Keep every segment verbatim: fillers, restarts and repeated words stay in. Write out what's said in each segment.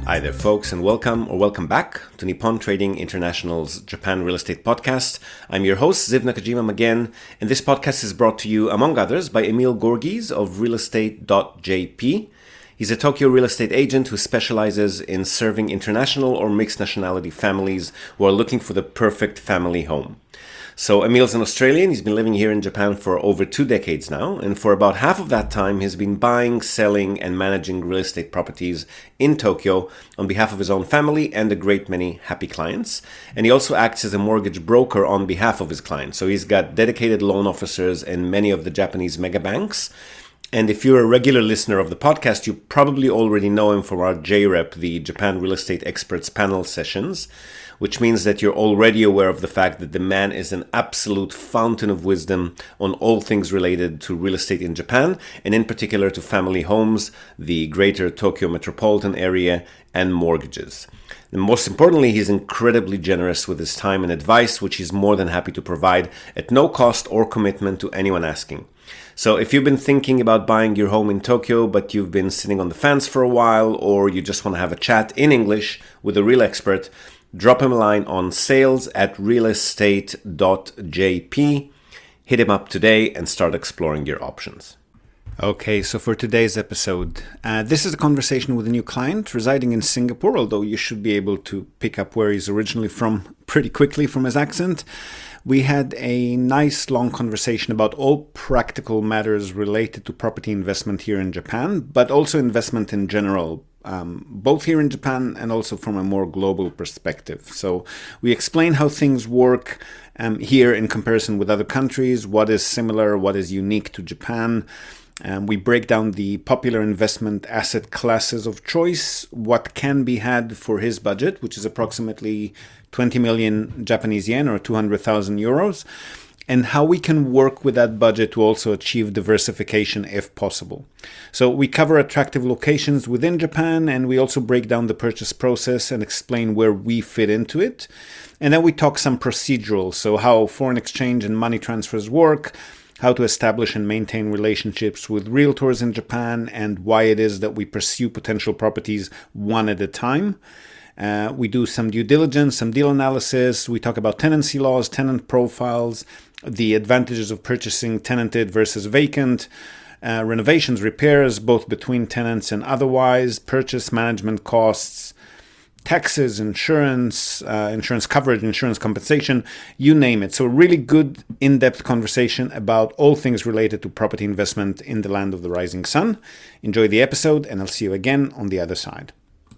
Hi there, folks, and welcome or welcome back to Nippon Trading International's Japan Real Estate Podcast. I'm your host, Ziv Nakajima again, and this podcast is brought to you, among others, by Emil Gorgies of real estate dot j p. He's a Tokyo real estate agent who specializes in serving international or mixed nationality families who are looking for the perfect family home. So Emil's an Australian. He's been living here in Japan for over two decades now, and for about half of that time he's been buying, selling, and managing real estate properties in Tokyo on behalf of his own family and a great many happy clients. And he also acts as a mortgage broker on behalf of his clients. So he's got dedicated loan officers in many of the Japanese mega banks. And if you're a regular listener of the podcast, you probably already know him from our J REP, the Japan Real Estate Experts Panel sessions, which means that you're already aware of the fact that the man is an absolute fountain of wisdom on all things related to real estate in Japan, and in particular to family homes, the greater Tokyo metropolitan area, and mortgages. And most importantly, he's incredibly generous with his time and advice, which he's more than happy to provide at no cost or commitment to anyone asking. So if you've been thinking about buying your home in Tokyo, but you've been sitting on the fence for a while, or you just want to have a chat in English with a real expert, drop him a line on sales at real estate dot j p. Hit him up today and start exploring your options. Okay, so for today's episode, uh, this is a conversation with a new client residing in Singapore, although you should be able to pick up where he's originally from pretty quickly from his accent. We had a nice long conversation about all practical matters related to property investment here in Japan, but also investment in general, um, both here in Japan and also from a more global perspective. So we explain how things work um, here in comparison with other countries, what is similar, what is unique to Japan. Um, we break down the popular investment asset classes of choice, what can be had for his budget, which is approximately twenty million Japanese yen or two hundred thousand euros, and how we can work with that budget to also achieve diversification if possible. So we cover attractive locations within Japan, and we also break down the purchase process and explain where we fit into it. And then we talk some procedural, so how foreign exchange and money transfers work, how to establish and maintain relationships with realtors in Japan, and why it is that we pursue potential properties one at a time. Uh, we do some due diligence, some deal analysis. We talk about tenancy laws, tenant profiles, the advantages of purchasing tenanted versus vacant, uh, renovations, repairs, both between tenants and otherwise, purchase management costs, taxes, insurance, uh, insurance coverage, insurance compensation, you name it. So a really good in-depth conversation about all things related to property investment in the land of the rising sun. Enjoy the episode, and I'll see you again on the other side.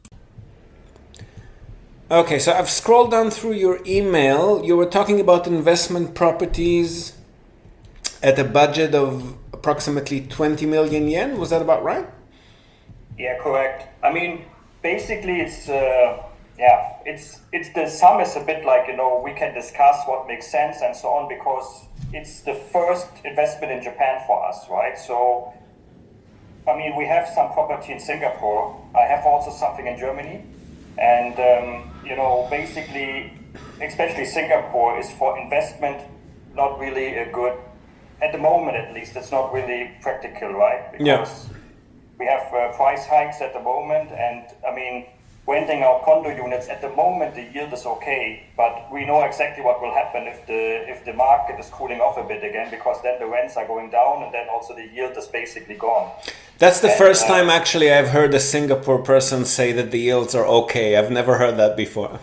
Okay, so I've scrolled down through your email. You were talking about investment properties at a budget of approximately twenty million yen. Was that about right? Yeah, correct. I mean, basically, it's uh, yeah, it's it's the sum is a bit like, you know, we can discuss what makes sense and so on, because it's the first investment in Japan for us, right? So, I mean, we have some property in Singapore. I have also something in Germany, and um, you know, basically, especially Singapore is for investment not really a good, at the moment at least, it's not really practical, right? Because yeah. We have uh, price hikes at the moment, and I mean, renting out condo units at the moment, the yield is okay, but we know exactly what will happen if the if the market is cooling off a bit again, because then the rents are going down, and then also the yield is basically gone. That's the and, first uh, time actually I've heard a Singapore person say that the yields are okay. I've never heard that before.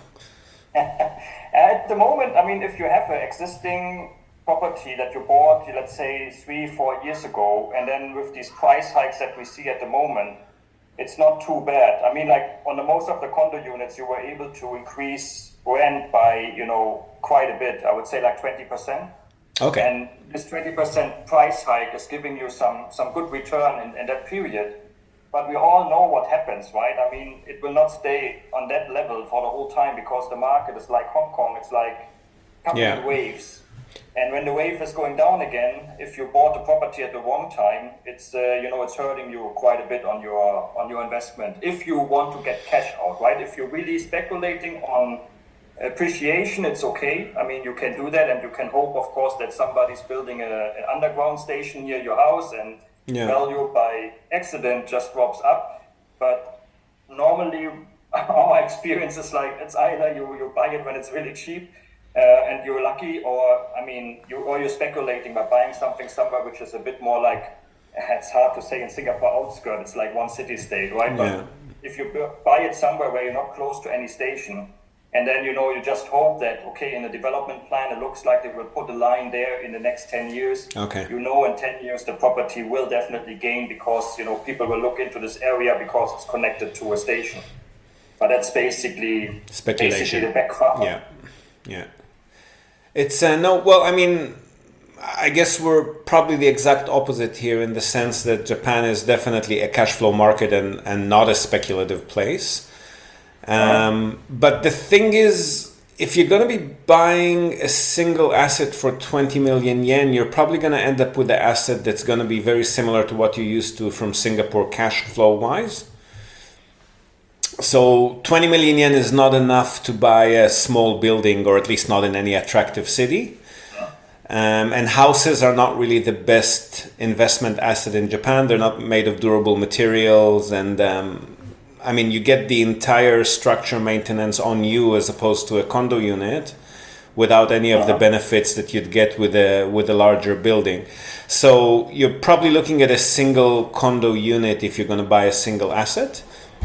At the moment, I mean, if you have an existing property that you bought, let's say three, four years ago, and then with these price hikes that we see at the moment, it's not too bad. I mean, like on the most of the condo units, you were able to increase rent by, you know, quite a bit. I would say like twenty percent. Okay. And this twenty percent price hike is giving you some, some good return in, in that period. But we all know what happens, right? I mean, it will not stay on that level for the whole time, because the market is like Hong Kong. It's like coming yeah. in waves. And when the wave is going down again, if you bought the property at the wrong time, it's uh, you know, it's hurting you quite a bit on your on your investment. If you want to get cash out, right? If you're really speculating on appreciation, it's okay. I mean, you can do that, and you can hope, of course, that somebody's building a, an underground station near your house, and yeah. value by accident just drops up. But normally, our experience is like it's either you, you buy it when it's really cheap uh, and you're lucky, or I mean, you or you're speculating by buying something somewhere which is a bit more like, it's hard to say in Singapore outskirt. It's like one city state, right? Yeah. But if you buy it somewhere where you're not close to any station, and then you know you just hope that okay, in the development plan it looks like they will put a line there in the next ten years. Okay. You know, in ten years the property will definitely gain because you know people will look into this area because it's connected to a station. But that's basically speculation. Basically the background. Yeah, yeah. It's uh, no. Well, I mean, I guess we're probably the exact opposite here in the sense that Japan is definitely a cash flow market and, and not a speculative place. Um, but the thing is, if you're going to be buying a single asset for twenty million yen, you're probably going to end up with an asset that's going to be very similar to what you're used to from Singapore cash flow wise. So twenty million yen is not enough to buy a small building, or at least not in any attractive city. Um, and houses are not really the best investment asset in Japan. They're not made of durable materials. And um, I mean, you get the entire structure maintenance on you as opposed to a condo unit without any of the benefits that you'd get with a with a larger building. So you're probably looking at a single condo unit if you're going to buy a single asset.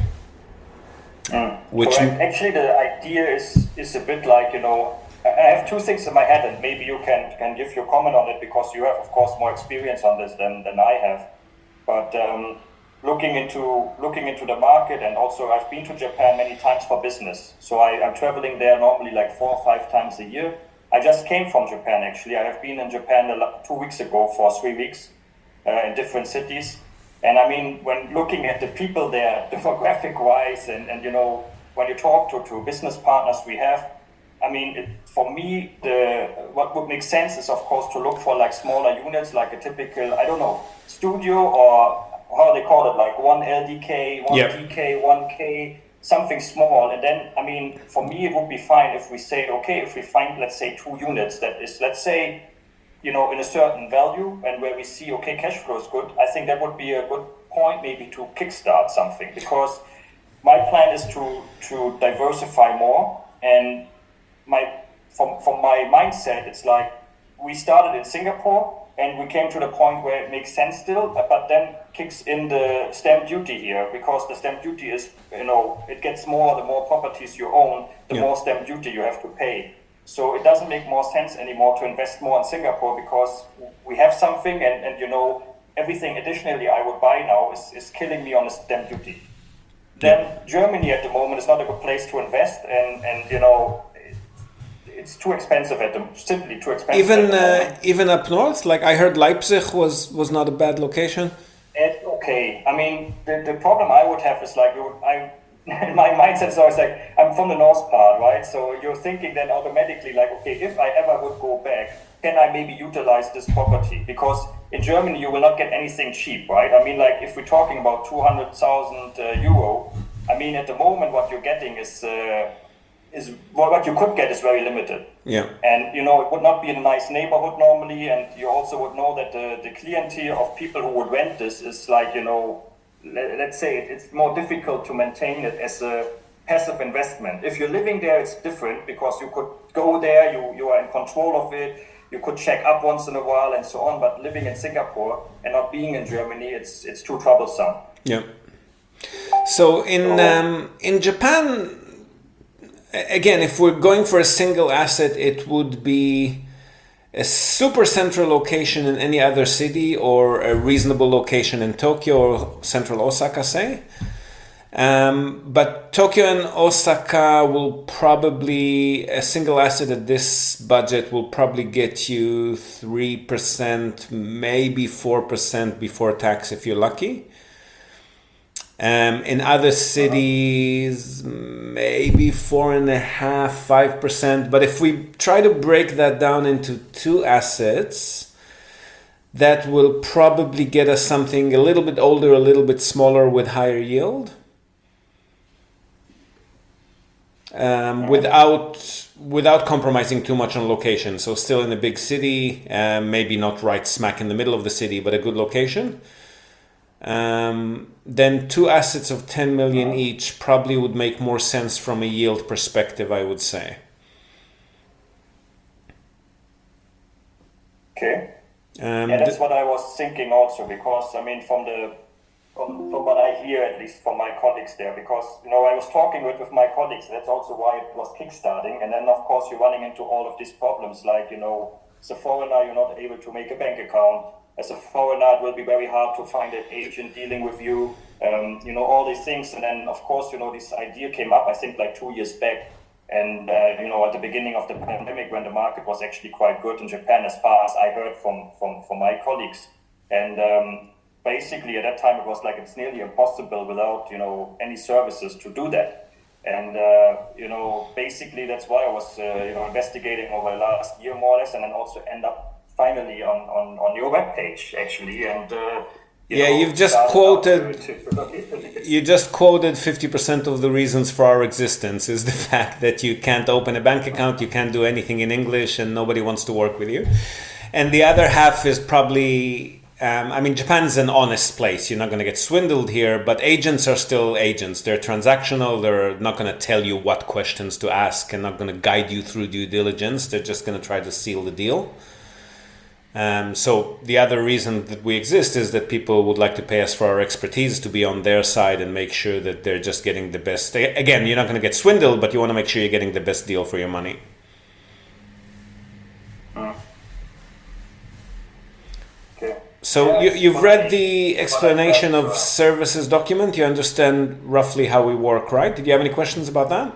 Mm. Which Correct. Actually, the idea is is a bit like, you know, I have two things in my head, and maybe you can, can give your comment on it because you have, of course, more experience on this than, than I have. But um, looking into looking into the market, and also I've been to Japan many times for business. So I, I'm traveling there normally like four or five times a year. I just came from Japan, actually. I have been in Japan two weeks ago for three weeks uh, in different cities. And I mean, when looking at the people there, demographic-wise, and, and you know, when you talk to, to business partners we have, I mean, it, for me, the what would make sense is, of course, to look for like smaller units, like a typical, I don't know, studio, or how they call it, like one L D K, one Yep. D K, one K, something small. And then, I mean, for me, it would be fine if we say, okay, if we find, let's say, two units that is, let's say, you know, in a certain value, and where we see, okay, cash flow is good. I think that would be a good point maybe to kickstart something, because my plan is to to diversify more. And my from from my mindset, it's like we started in Singapore and we came to the point where it makes sense still, but then kicks in the stamp duty here, because the stamp duty is, you know, it gets more the more properties you own, the Yeah. more stamp duty you have to pay. So it doesn't make more sense anymore to invest more in Singapore, because we have something, and, and you know, everything additionally I would buy now is, is killing me on the stamp duty. Then Germany at the moment is not a good place to invest, and, and you know, it's too expensive at the simply too expensive. even at the uh, moment. even up north, like I heard Leipzig was was not a bad location. And, okay, I mean, the, the problem I would have is like, I my mindset is always like, I'm from the north part, right? So you're thinking then automatically like, okay, if I ever would go back, can I maybe utilize this property? Because in Germany you will not get anything cheap, right? I mean, like if we're talking about two hundred thousand uh, euro, I mean, at the moment what you're getting is uh, is well, what you could get is very limited. Yeah. And you know, it would not be in a nice neighborhood normally, and you also would know that the, the clientele of people who would rent this is like, you know, let, let's say it, it's more difficult to maintain it as a passive investment. If you're living there, it's different, because you could go there, you, you are in control of it, you could check up once in a while and so on, but living in Singapore and not being in Germany, it's it's too troublesome. Yeah. So in um, in Japan, again, if we're going for a single asset, it would be a super central location in any other city, or a reasonable location in Tokyo or central Osaka, say. Um, but Tokyo and Osaka will probably, a single asset at this budget will probably get you three percent, maybe four percent before tax if you're lucky. Um, in other cities, maybe four and a half, five percent. But if we try to break that down into two assets, that will probably get us something a little bit older, a little bit smaller with higher yield. Um, without without compromising too much on location. So still in a big city, um, maybe not right smack in the middle of the city, but a good location. Um, then two assets of ten million each probably would make more sense from a yield perspective, I would say. Okay. Um, yeah, that's th- what I was thinking also, because I mean, from the from, from what I hear, at least from my colleagues there, because you know I was talking with, with my colleagues. That's also why it was kickstarting, and then of course you're running into all of these problems, like you know, as a foreigner you're not able to make a bank account. As a foreigner, it will be very hard to find an agent dealing with you. Um, you know, all these things, and then of course you know this idea came up. I think like two years back. And, uh, you know, at the beginning of the pandemic, when the market was actually quite good in Japan, as far as I heard from, from, from my colleagues. And um, basically, at that time, it was like it's nearly impossible without, you know, any services to do that. And, uh, you know, basically, that's why I was, uh, you know, investigating over the last year, more or less, and then also end up finally on, on, on your webpage, actually. And, uh, You yeah, know, you've just quoted. You just quoted fifty percent of the reasons for our existence is the fact that you can't open a bank account, you can't do anything in English, and nobody wants to work with you. And the other half is probably, um, I mean, Japan's an honest place. You're not going to get swindled here, but agents are still agents. They're transactional. They're not going to tell you what questions to ask and not going to guide you through due diligence. They're just going to try to seal the deal. Um, so the other reason that we exist is that people would like to pay us for our expertise to be on their side and make sure that they're just getting the best. Again, you're not going to get swindled, but you want to make sure you're getting the best deal for your money. Mm. Okay. So Yeah, you, you've read I, the explanation of services document. You understand roughly how we work, right? Did you have any questions about that?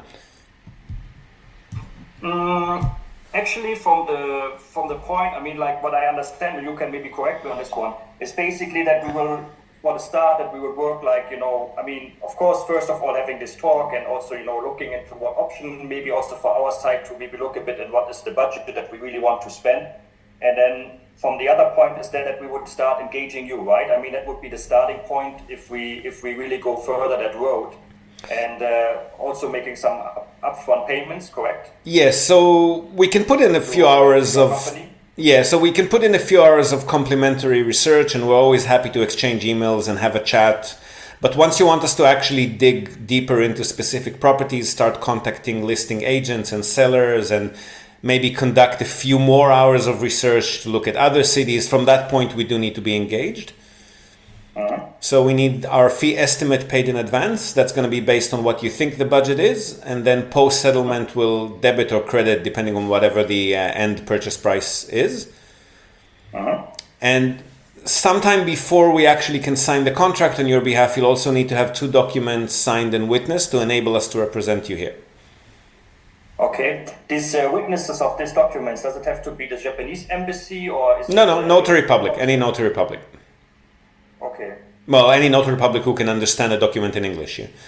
Mm. Actually, from the from the point, I mean, like what I understand, you can maybe correct me on this one, is basically that we will, for the start, that we will work like, you know, I mean, of course, first of all, having this talk and also, you know, looking into what option, maybe also for our side to maybe look a bit at what is the budget that we really want to spend. And then from the other point is that, that we would start engaging you, right? I mean, that would be the starting point if we if we really go further that road. And uh, also making some upfront payments, correct? Yes, so we can put in a few hours of company. Yeah, so we can put in a few hours of complimentary research, and we're always happy to exchange emails and have a chat. But once you want us to actually dig deeper into specific properties, start contacting listing agents and sellers, and maybe conduct a few more hours of research to look at other cities, from that point we do need to be engaged. Uh-huh. So we need our fee estimate paid in advance. That's going to be based on what you think the budget is, and then post-settlement will debit or credit depending on whatever the uh, end purchase price is. Uh-huh. And sometime before we actually can sign the contract on your behalf, you'll also need to have two documents signed and witnessed to enable us to represent you here. Okay. These uh, witnesses of these documents, does it have to be the Japanese embassy or is no, it no, uh, notary public, any notary public. Okay. Well, any notary public who can understand a document in English. Yeah.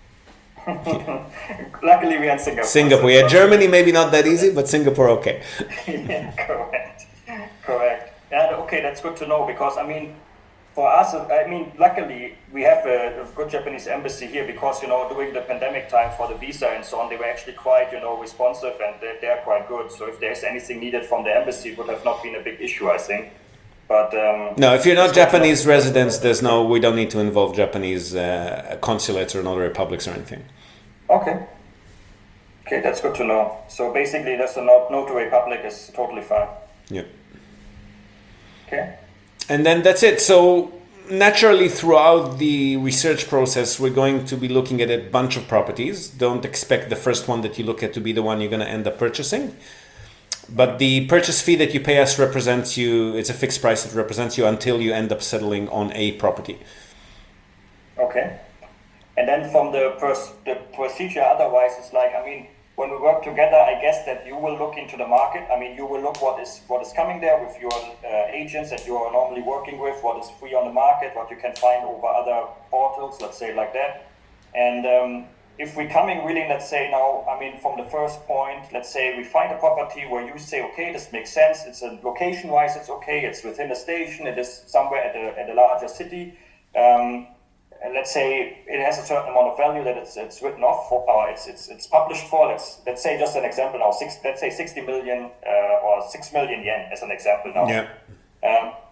Luckily, we are in Singapore. Singapore, yeah. Germany, maybe not that easy, but Singapore, okay. Yeah, correct. Correct. Yeah, okay, that's good to know because, I mean, for us, I mean, luckily, we have a, a good Japanese embassy here because, you know, during the pandemic time for the visa and so on, they were actually quite, you know, responsive and they're, they're quite good. So if there's anything needed from the embassy, it would have not been a big issue, I think. But, um, no, if you're not Japanese residents, there's no, we don't need to involve Japanese uh, consulates or notary publics or anything. Okay. Okay, that's good to know. So basically, that's a not, notary public is totally fine. Yeah. Okay. And then that's it. So naturally, throughout the research process, we're going to be looking at a bunch of properties. Don't expect the first one that you look at to be the one you're going to end up purchasing. But the purchase fee that you pay us represents you, it's a fixed price that represents you until you end up settling on a property. Okay. And then from the, pers- the procedure otherwise, it's like, I mean, when we work together, I guess that you will look into the market. I mean, you will look what is what is coming there with your uh, agents that you are normally working with, what is free on the market, what you can find over other portals, let's say like that. And um, if we're coming really, let's say now, I mean, from the first point, let's say we find a property where you say, okay, this makes sense. It's a location-wise, it's okay. It's within a station. It is somewhere at a, at a larger city. Um, And let's say it has a certain amount of value that it's it's written off for, or it's it's it's published for. Let's let's say just an example now. Six, let's say sixty million uh, or six million yen as an example now. Yeah. Um,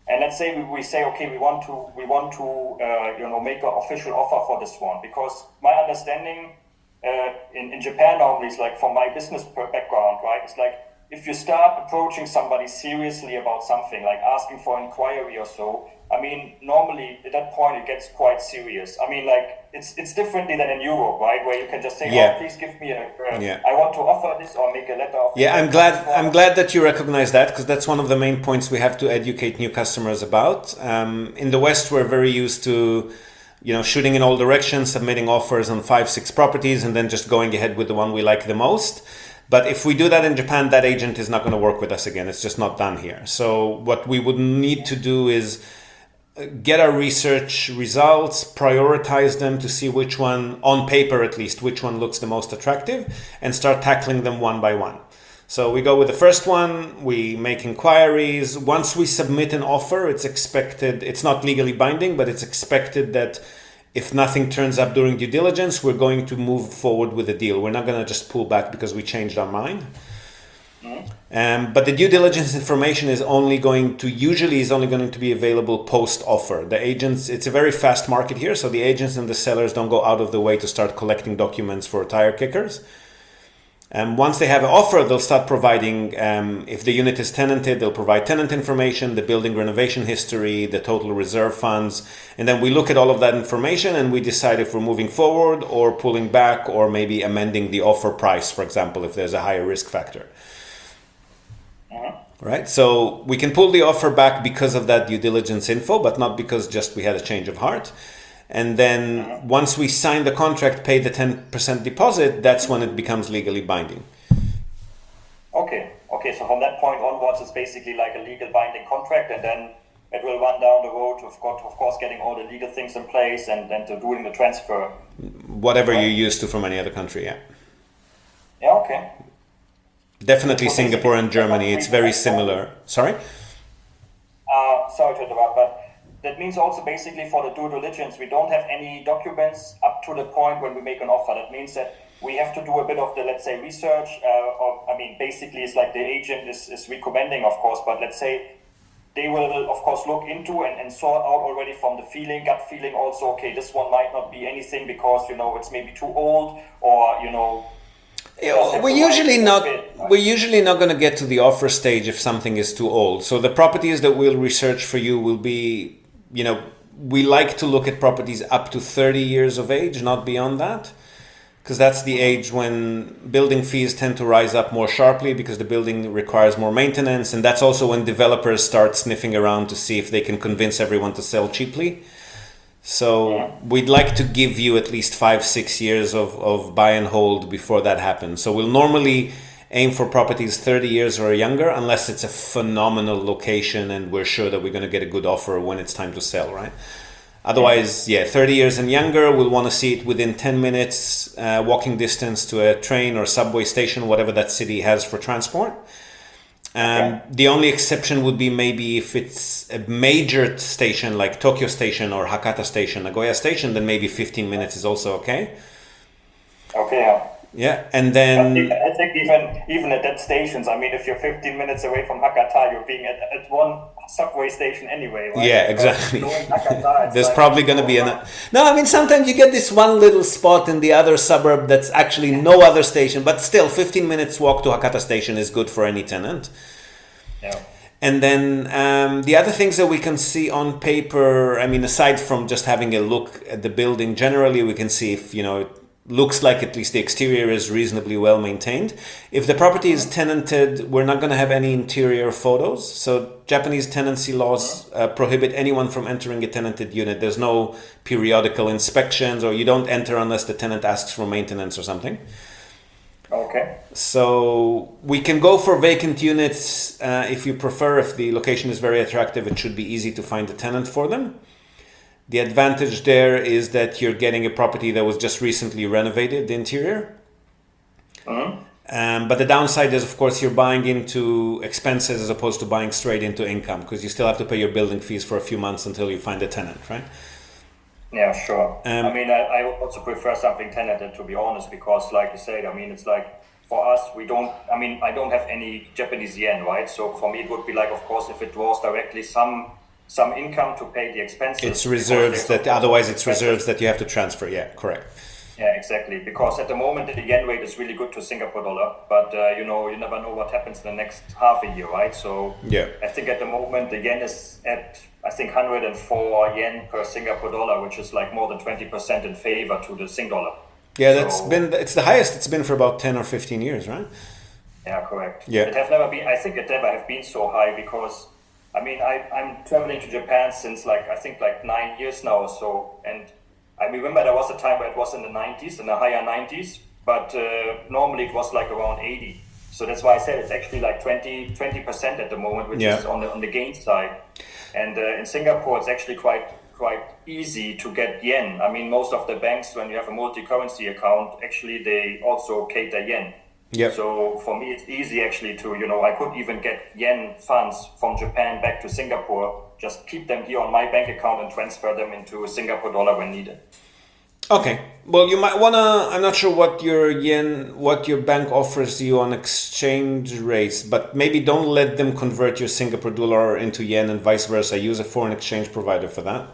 And let's say we, we say, okay, we want to we want to uh, you know make an official offer for this one, because my understanding uh, in in Japan normally is like, from my business background, right? It's like, if you start approaching somebody seriously about something, like asking for inquiry or so, I mean, normally at that point it gets quite serious. I mean, like, it's it's differently than in Europe, right? Where you can just say, Yeah. oh, please give me a, uh, Yeah. I want to offer this, or make a letter of. Yeah, I'm glad. I'm glad that you recognize that, because that's one of the main points we have to educate new customers about. Um, in the West, we're very used to, you know, shooting in all directions, submitting offers on five, six properties, and then just going ahead with the one we like the most. But if we do that in Japan, that agent is not going to work with us again. It's just not done here. So what we would need to do is get our research results, prioritize them to see which one, on paper at least, which one looks the most attractive, and start tackling them one by one. So we go with the first one, we make inquiries. Once we submit an offer, it's expected, it's not legally binding, but it's expected that if nothing turns up during due diligence, we're going to move forward with the deal. We're not going to just pull back because we changed our mind. Um, but the due diligence information is only going to, usually is only going to be available post-offer. The agents, it's a very fast market here, so the agents and the sellers don't go out of the way to start collecting documents for tire kickers. And once they have an offer, they'll start providing, um, if the unit is tenanted, they'll provide tenant information, the building renovation history, the total reserve funds. And then we look at all of that information and we decide if we're moving forward or pulling back, or maybe amending the offer price, for example, if there's a higher risk factor. Right, so we can pull the offer back because of that due diligence info, but not because just we had a change of heart. And then once we sign the contract, pay the ten percent deposit, that's when it becomes legally binding. Okay, okay. So from that point onwards, it's basically like a legal binding contract, and then it will run down the road of course, of course, getting all the legal things in place and then to doing the transfer. Whatever you're used to from any other country, yeah. Yeah, okay. Definitely Singapore and Germany, it's very similar. Sorry? Uh, sorry to interrupt, but that means also basically for the due diligence, we don't have any documents up to the point when we make an offer. That means that we have to do a bit of the, let's say, research. Uh, or, I mean, basically it's like the agent is, is recommending, of course, but let's say they will, of course, look into and, and sort out already from the feeling, gut feeling also, okay, this one might not be anything because, you know, it's maybe too old, or, you know, Yeah, we're usually not we're usually not going to get to the offer stage if something is too old. So the properties that we'll research for you will be, you know, we like to look at properties up to thirty years of age, not beyond that, because that's the age when building fees tend to rise up more sharply because the building requires more maintenance, and that's also when developers start sniffing around to see if they can convince everyone to sell cheaply. So yeah. We'd like to give you at least five, six years of, of buy and hold before that happens. So we'll normally aim for properties thirty years or younger, unless it's a phenomenal location and we're sure that we're going to get a good offer when it's time to sell, right? Otherwise, yeah, thirty years and younger, we'll want to see it within ten minutes, uh, walking distance to a train or subway station, whatever that city has for transport. Um, okay. The only exception would be maybe if it's a major station like Tokyo Station or Hakata Station, Nagoya Station, then maybe fifteen minutes is also okay. Okay. Yeah. Yeah, and then I think even even at that stations, I mean, if you're fifteen minutes away from Hakata, you're being at, at one subway station anyway, right? Yeah, exactly. Hakata, There's like, probably going to be an no. I mean, sometimes you get this one little spot in the other suburb that's actually no other station, but still, fifteen minutes walk to Hakata Station is good for any tenant. Yeah. And then um, the other things that we can see on paper, I mean, aside from just having a look at the building, generally we can see if, you know, it looks like at least the exterior is reasonably well maintained. If the property is tenanted, we're not going to have any interior photos. So Japanese tenancy laws uh, prohibit anyone from entering a tenanted unit. There's no periodical inspections, or you don't enter unless the tenant asks for maintenance or something. Okay. So we can go for vacant units uh, if you prefer. If the location is very attractive, it should be easy to find a tenant for them. The advantage there is that you're getting a property that was just recently renovated, the interior. Mm-hmm. Um, but the downside is, of course, you're buying into expenses as opposed to buying straight into income, because you still have to pay your building fees for a few months until you find a tenant, right? Yeah, sure. Um, I mean, I, I also prefer something tenanted, to be honest, because like you said, I mean, it's like for us, we don't, I mean, I don't have any Japanese yen, right? So for me, it would be like, of course, if it draws directly some some income to pay the expenses. It's reserves that otherwise it's reserves that you have to transfer. Yeah, correct. Yeah, exactly. Because at the moment the yen rate is really good to Singapore dollar, but uh, you know you never know what happens in the next half a year, right? So yeah, I think at the moment the yen is at I think one hundred four yen per Singapore dollar, which is like more than twenty percent in favor to the Sing dollar. Yeah, so, that's been it's the highest it's been for about ten or fifteen years, right? Yeah, correct. Yeah, it have never been. I think it never have been so high because I mean I I'm traveling to Japan since like I think like nine years now or so, and I remember there was a time where it was in the nineties, in the higher nineties, but uh, normally it was like around eighty. So that's why I said it's actually like twenty percent at the moment, which yeah. is on the on the gain side. And uh, in Singapore, it's actually quite quite easy to get yen. I mean, most of the banks, when you have a multi-currency account, actually they also cater yen. Yep. So for me, it's easy actually to, you know, I could even get yen funds from Japan back to Singapore, just keep them here on my bank account and transfer them into Singapore dollar when needed. Okay. Well, you might wanna, I'm not sure what your yen, what your bank offers you on exchange rates, but maybe don't let them convert your Singapore dollar into yen and vice versa. Use a foreign exchange provider for that.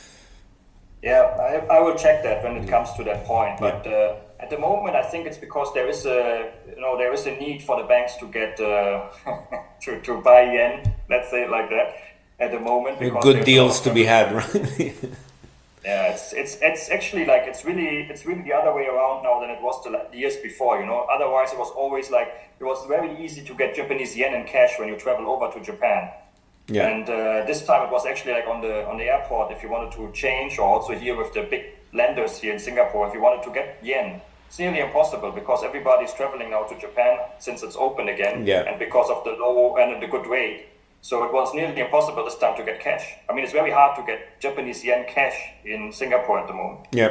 Yeah, I, I will check that when it comes to that point. But yeah. uh, at the moment, I think it's because there is a, you know, there is a need for the banks to get uh, to to buy yen. Let's say it like that. At the moment, because good deals to be had, right? Yeah, it's it's it's actually like it's really it's really the other way around now than it was the years before. You know, otherwise it was always like it was very easy to get Japanese yen in cash when you travel over to Japan. Yeah. And uh, this time it was actually like on the on the airport, if you wanted to change, or also here with the big lenders here in Singapore, if you wanted to get yen, it's nearly impossible because everybody's traveling now to Japan since it's open again, yeah. and because of the low and the good rate. So it was nearly impossible this time to get cash. I mean, it's very hard to get Japanese yen cash in Singapore at the moment. Yeah.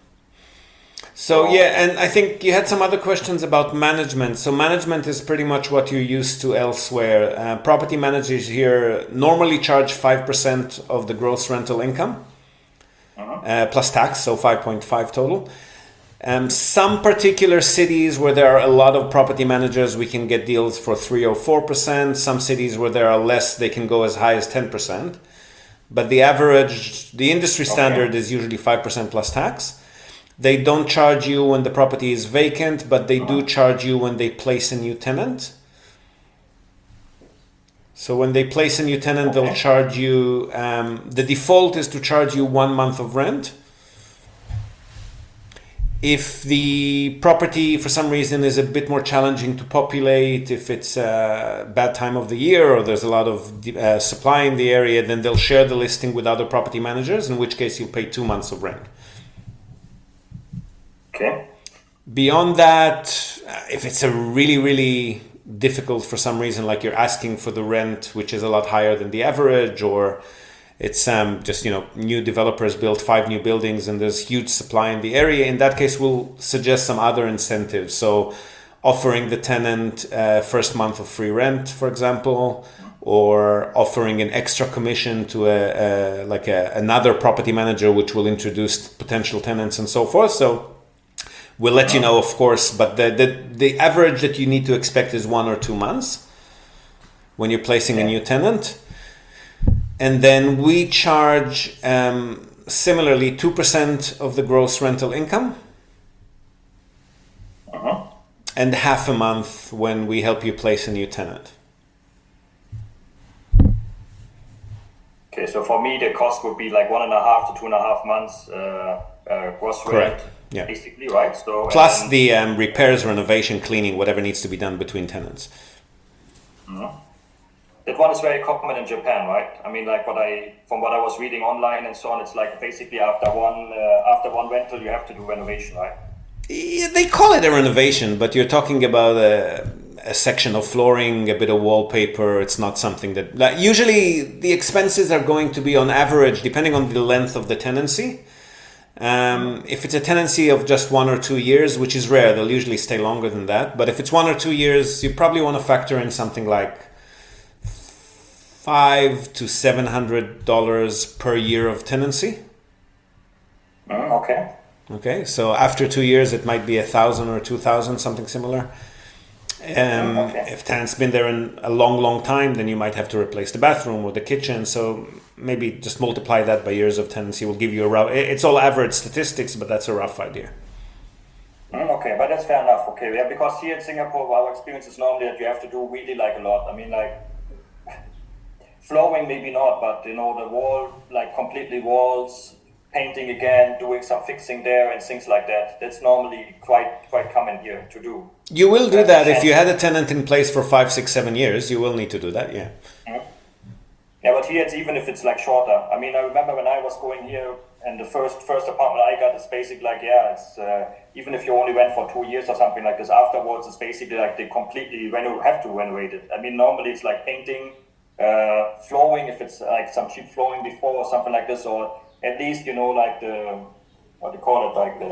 So yeah, and I think you had some other questions about management. So management is pretty much what you're used to elsewhere. Uh, property managers here normally charge five percent of the gross rental income, uh-huh. uh, plus tax, so five point five total. Um, some particular cities where there are a lot of property managers, we can get deals for three or four percent. Some cities where there are less, they can go as high as ten percent. But the average, the industry standard okay. is usually five percent plus tax. They don't charge you when the property is vacant, but they do charge you when they place a new tenant. So when they place a new tenant, okay. they'll charge you, um, the default is to charge you one month of rent. If the property, for some reason, is a bit more challenging to populate, if it's a bad time of the year or there's a lot of uh, supply in the area, then they'll share the listing with other property managers, in which case you'll pay two months of rent. Okay. Beyond that, if it's a really, really difficult for some reason, like you're asking for the rent, which is a lot higher than the average, or it's um, just, you know, new developers built five new buildings and there's huge supply in the area. In that case, we'll suggest some other incentives. So offering the tenant uh, first month of free rent, for example, or offering an extra commission to a, a like a, another property manager, which will introduce potential tenants and so forth. So we'll let you know, of course, but the, the, the average that you need to expect is one or two months when you're placing a new tenant. And then we charge um, similarly two percent of the gross rental income uh-huh. and half a month when we help you place a new tenant. Okay, so for me, the cost would be like one and a half to two and a half months uh, uh, gross rent, yeah. basically, right? So plus and, the um, repairs, renovation, cleaning, whatever needs to be done between tenants. Uh-huh. That one is very common in Japan, right? I mean, like what I, from what I was reading online and so on, it's like basically after one uh, after one rental, you have to do renovation, right? Yeah, they call it a renovation, but you're talking about a, a section of flooring, a bit of wallpaper. It's not something that, like, usually the expenses are going to be on average, depending on the length of the tenancy. Um, if it's a tenancy of just one or two years, which is rare, they'll usually stay longer than that. But if it's one or two years, you probably want to factor in something like five to seven hundred dollars per year of tenancy. Mm, okay. Okay, so after two years, it might be a thousand or two thousand, something similar. Um, Okay. If tenant's been there in a long, long time, then you might have to replace the bathroom or the kitchen. So maybe just multiply that by years of tenancy will give you a rough. It's all average statistics, but that's a rough idea. Mm, okay, but that's fair enough. Okay, yeah, because here in Singapore, our experience is normally that you have to do really like a lot. I mean, like flooring maybe not, but you know the wall, like completely walls, painting again, doing some fixing there and things like that. That's normally quite quite common here to do. You will do That's that a if you chance. had a tenant in place for five, six, seven years. You will need to do that. Yeah. Yeah, but here it's even if it's like shorter. I mean, I remember when I was going here, and the first first apartment I got is basically like, yeah, it's uh, even if you only went for two years or something like this. Afterwards, it's basically like they completely reno- have to renovate it. I mean, normally it's like painting, uh, flooring if it's like some cheap flooring before or something like this, or at least you know like the what do you call it, like the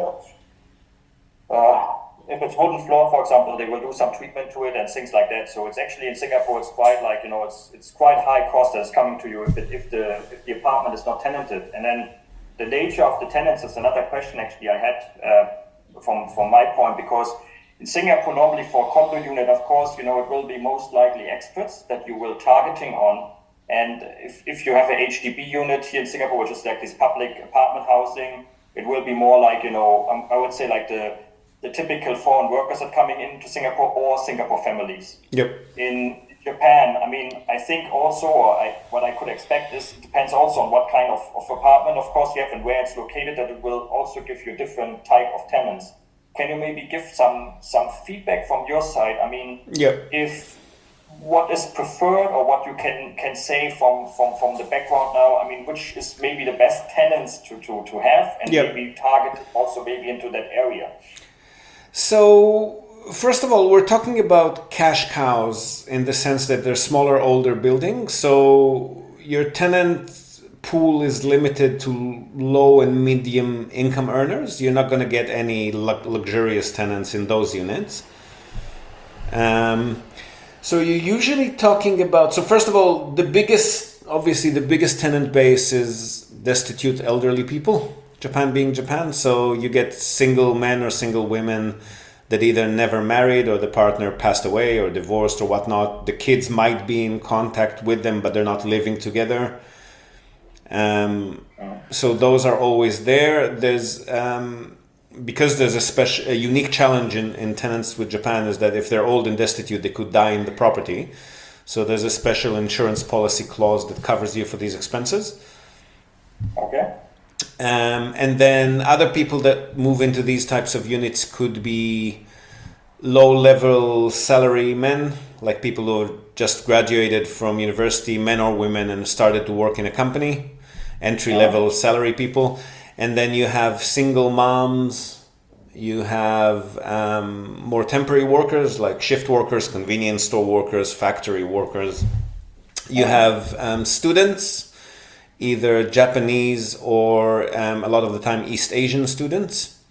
uh, if it's wooden floor, for example, they will do some treatment to it and things like that. So it's actually in Singapore, it's quite like you know, it's it's quite high cost that's coming to you if it, if the if the apartment is not tenanted. And then the nature of the tenants is another question actually I had uh, from from my point, because in Singapore normally for a condo unit, of course, you know it will be most likely experts that you will targeting on. And if, if you have a H D B unit here in Singapore, which is like this public apartment housing, it will be more like you know um, I would say like the the typical foreign workers that are coming into Singapore or Singapore families. Yep. In Japan, I mean, I think also, or I, what I could expect is, it depends also on what kind of, of apartment, of course, you have and where it's located, that it will also give you a different type of tenants. Can you maybe give some some feedback from your side? I mean, Yep. if what is preferred or what you can, can say from, from, from the background now, I mean, which is maybe the best tenants to, to, to have and Yep. maybe target also maybe into that area? So, first of all, we're talking about cash cows in the sense that they're smaller, older buildings. So, your tenant pool is limited to low and medium income earners. You're not going to get any lu- luxurious tenants in those units. Um, so, you're usually talking about. So, first of all, the biggest, obviously, the biggest tenant base is destitute elderly people. Japan being Japan, so you get single men or single women that either never married or the partner passed away or divorced or whatnot. The kids might be in contact with them, but they're not living together. Um, so those are always there. There's um, because there's a special, a unique challenge in, in tenants with Japan is that if they're old and destitute, they could die in the property. So there's a special insurance policy clause that covers you for these expenses. Okay. Um, and then other people that move into these types of units could be low-level salary men, like people who have just graduated from university, men or women, and started to work in a company, entry-level salary people. And then you have single moms, you have um, more temporary workers, like shift workers, convenience store workers, factory workers. You have um, students, either Japanese or um, a lot of the time East Asian students.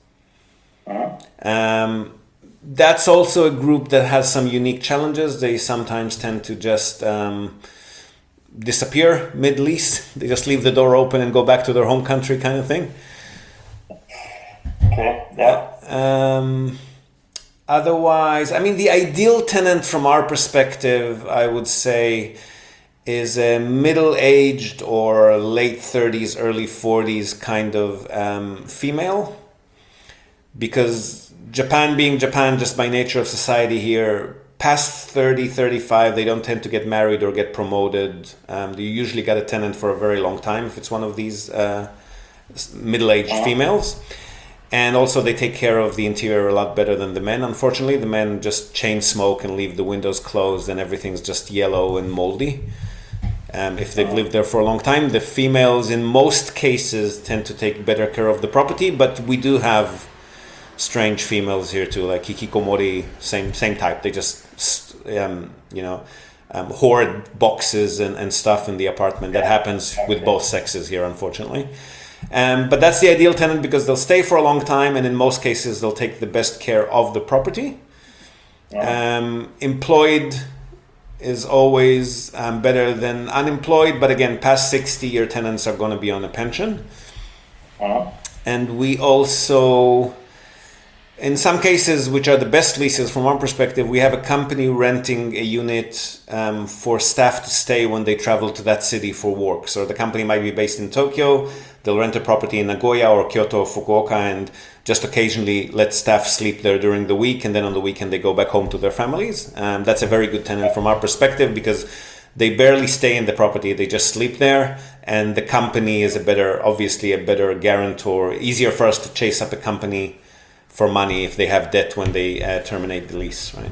Um, that's also a group that has some unique challenges. They sometimes tend to just um, disappear mid-lease. They just leave the door open and go back to their home country kind of thing. Okay, yeah. Um, otherwise, I mean, the ideal tenant from our perspective, I would say, is a middle-aged or late thirties, early forties kind of um, female. Because Japan being Japan, just by nature of society here, past thirty, thirty-five, they don't tend to get married or get promoted. Um, you usually get a tenant for a very long time if it's one of these uh, middle-aged females. And also they take care of the interior a lot better than the men. Unfortunately, the men just chain smoke and leave the windows closed and everything's just yellow and moldy. Um, if they've lived there for a long time. The females in most cases tend to take better care of the property, but we do have strange females here too, like hikikomori, same same type. They just um, you know um, hoard boxes and, and stuff in the apartment. That happens with both sexes here, unfortunately. Um, but that's the ideal tenant because they'll stay for a long time, and in most cases they'll take the best care of the property. Um, employed is always um, better than unemployed, but again, past sixty, your tenants are going to be on a pension. Uh-huh. And we also in some cases, which are the best leases from our perspective, we have a company renting a unit um, for staff to stay when they travel to that city for work. So the company might be based in Tokyo, they'll rent a property in Nagoya or Kyoto or Fukuoka and just occasionally let staff sleep there during the week, and then on the weekend they go back home to their families. Um, that's a very good tenant from our perspective because they barely stay in the property, they just sleep there, and the company is a better, obviously a better guarantor, easier for us to chase up a company for money if they have debt when they uh, terminate the lease, right?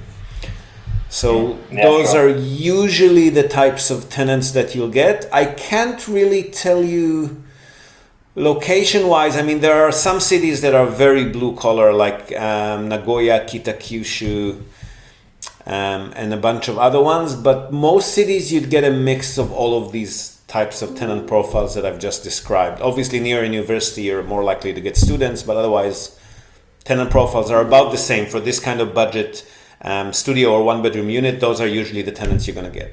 So yeah, those sure. are usually the types of tenants that you'll get. I can't really tell you location-wise. I mean, there are some cities that are very blue-collar, like um, Nagoya, Kitakyushu, um, and a bunch of other ones. But most cities, you'd get a mix of all of these types of tenant profiles that I've just described. Obviously, near a university, you're more likely to get students, but otherwise, tenant profiles are about the same for this kind of budget um, studio or one bedroom unit. Those are usually the tenants you're going to get.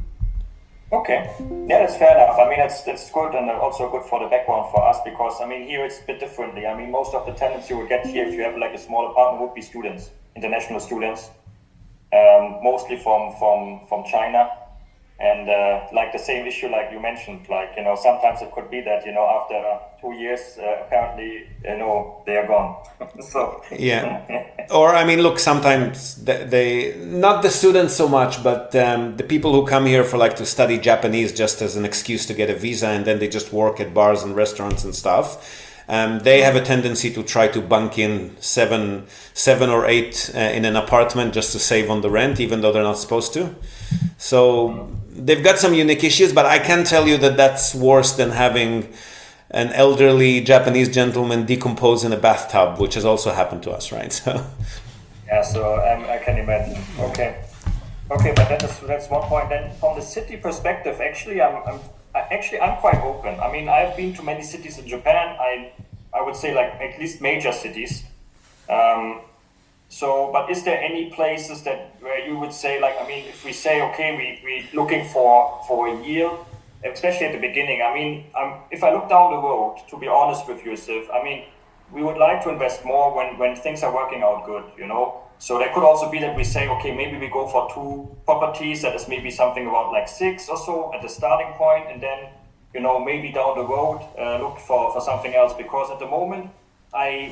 Okay, yeah, that's fair enough. I mean, that's that's good and also good for the background for us because I mean, here it's a bit differently. I mean, most of the tenants you will get here, if you have like a small apartment, would be students, international students, um, mostly from from from China. And uh, like the same issue, like you mentioned, like, you know, sometimes it could be that, you know, after two years, uh, apparently, you know, they are gone. So yeah. Or, I mean, look, sometimes they, they not the students so much, but um, the people who come here for like to study Japanese just as an excuse to get a visa and then they just work at bars and restaurants and stuff. Um, they have a tendency to try to bunk in seven, seven or eight uh, in an apartment just to save on the rent, even though they're not supposed to. So they've got some unique issues, but I can tell you that that's worse than having an elderly Japanese gentleman decompose in a bathtub, which has also happened to us, right? So yeah, so um, I can imagine. Okay, okay, but that is, that's one point. Then from the city perspective, actually, I'm, I'm actually I'm quite open. I mean, I've been to many cities in Japan. I I would say like at least major cities. Um, So, but is there any places that where you would say, like, I mean, if we say, okay, we we looking for for a yield, especially at the beginning. I mean, um, if I look down the road, to be honest with you, Siv, I mean, we would like to invest more when when things are working out good, you know. So there could also be that we say, okay, maybe we go for two properties that is maybe something about like six or so at the starting point, and then, you know, maybe down the road uh, look for for something else. Because at the moment, I.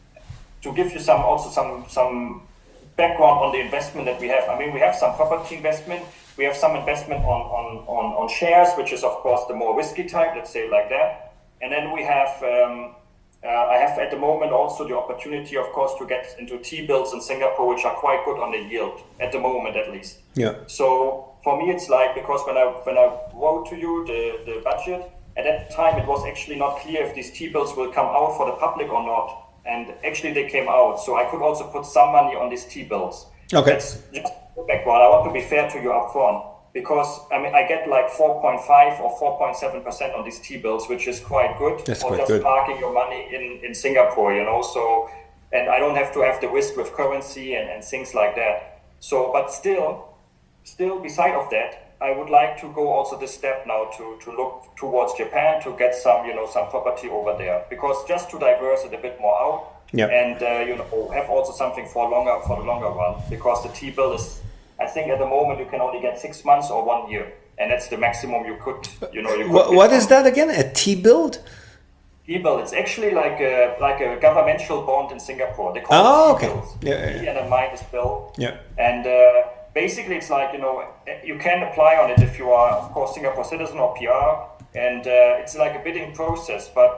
To give you some also some some background on the investment that we have. I mean, we have some property investment. We have some investment on on on, on shares, which is of course the more risky type. Let's say it like that. And then we have um, uh, I have at the moment also the opportunity, of course, to get into T-bills in Singapore, which are quite good on the yield at the moment, at least. yeah. So for me, it's like because when I when I wrote to you the the budget at that time, it was actually not clear if these T-bills will come out for the public or not. And actually they came out, so I could also put some money on these T-bills. Okay. That's just the background. I want to be fair to you up front, because I mean I get like four point five or four point seven percent on these T-bills, which is quite good. That's for quite just good. parking your money in, in Singapore, you know, so, and I don't have to have the risk with currency and, and things like that. So, but still, still beside of that, I would like to go also this step now to, to look towards Japan to get some, you know, some property over there, because just to diverse it a bit more out, Yeah. and uh, you know, have also something for longer for the longer run, because the T-bill is, I think at the moment you can only get six months or one year, and that's the maximum you could, you know. You could What, what get is from that again? A T-bill? T-bill. It's actually like a like a governmental bond in Singapore. They call Oh, it okay. T-bills. Yeah, yeah, T and a minus bill. Yeah. And uh, basically, it's like, you know, you can apply on it if you are, of course, Singapore citizen or P R, and uh, it's like a bidding process. But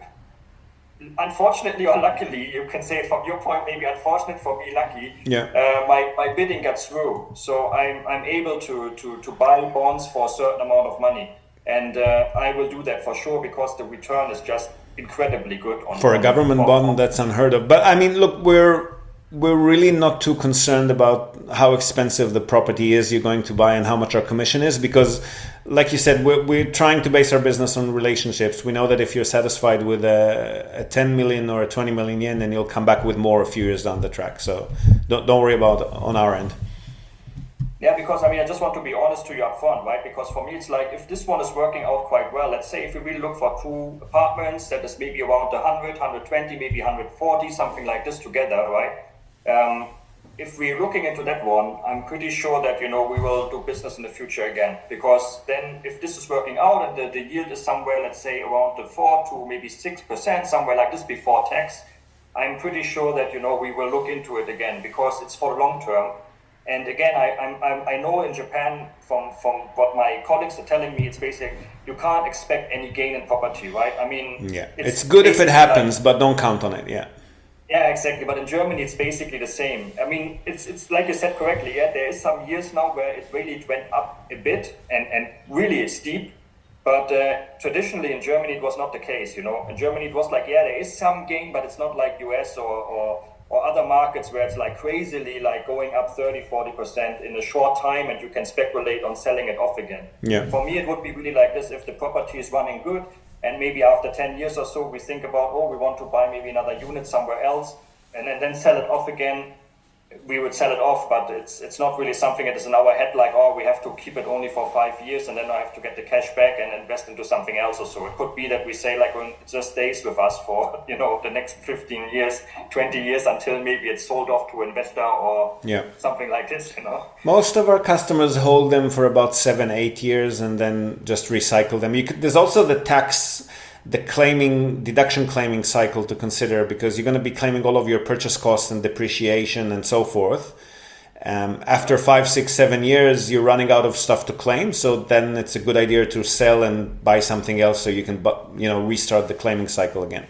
unfortunately or luckily, you can say it from your point, maybe unfortunate for me, lucky, Yeah. uh, my, my bidding got through. So I'm I'm able to, to, to buy bonds for a certain amount of money. And uh, I will do that for sure, because the return is just incredibly good. On For a on- government on- bond, that's unheard of. But I mean, look, we're we're really not too concerned about how expensive the property is you're going to buy and how much our commission is, because, like you said, we're, we're trying to base our business on relationships. We know that if you're satisfied with a, a ten million or a twenty million yen, then you'll come back with more a few years down the track. So don't don't worry about it on our end. Yeah, because I mean, I just want to be honest to you up front, right? Because for me, it's like if this one is working out quite well, let's say if we really look for two apartments that is maybe around one hundred, one hundred twenty, maybe one hundred forty, something like this together, right? Um, if we're looking into that one, I'm pretty sure that, you know, we will do business in the future again. Because then if this is working out and the, the yield is somewhere, let's say around the four to maybe six percent, somewhere like this before tax, I'm pretty sure that, you know, we will look into it again because it's for the long term. And again, I I'm, I'm, I know in Japan, from, from what my colleagues are telling me, it's basic. You can't expect any gain in property, right? I mean, yeah, it's, it's good if it happens, like, but don't count on it. Yeah. Yeah, exactly. But in Germany, it's basically the same. I mean, it's it's like you said correctly. Yeah, there is some years now where it really went up a bit and and really steep. But uh, traditionally in Germany, it was not the case. You know, in Germany, it was like, yeah, there is some gain, but it's not like U S or or or other markets where it's like crazily like going up thirty, forty percent in a short time and you can speculate on selling it off again. Yeah. For me, it would be really like this: if the property is running good and maybe after ten years or so, we think about, oh, we want to buy maybe another unit somewhere else and then, then sell it off again, we would sell it off, but it's it's not really something that is in our head like, oh, we have to keep it only for five years and then I have to get the cash back and invest into something else or so. It could be that we say like, when it just stays with us for, you know, the next fifteen years, twenty years until maybe it's sold off to an investor or yeah. something like this, you know. Most of our customers hold them for about seven, eight years and then just recycle them. You could, there's also the tax... the claiming deduction claiming cycle to consider, because you're going to be claiming all of your purchase costs and depreciation and so forth. Um, after five, six, seven years, you're running out of stuff to claim. So then it's a good idea to sell and buy something else so you can, you know, restart the claiming cycle again.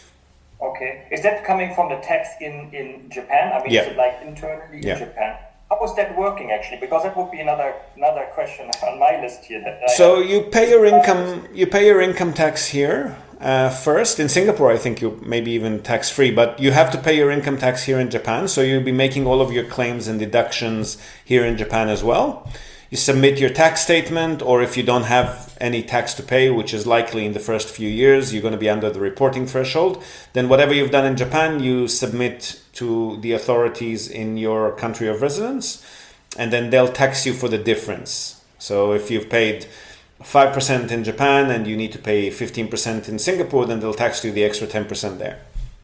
Okay. Is that coming from the tax in, in Japan? I mean, yeah. is it like internally yeah. in Japan? How is that working actually? Because that would be another another question on my list here. That so you pay your income you pay your income tax here uh, first. In Singapore, I think you maybe even tax free, but you have to pay your income tax here in Japan. So you'll be making all of your claims and deductions here in Japan as well. You submit your tax statement, or if you don't have any tax to pay, which is likely in the first few years, you're going to be under the reporting threshold. Then whatever you've done in Japan, you submit to the authorities in your country of residence, and then they'll tax you for the difference. So if you've paid five percent in Japan and you need to pay fifteen percent in Singapore, then they'll tax you the extra ten percent there.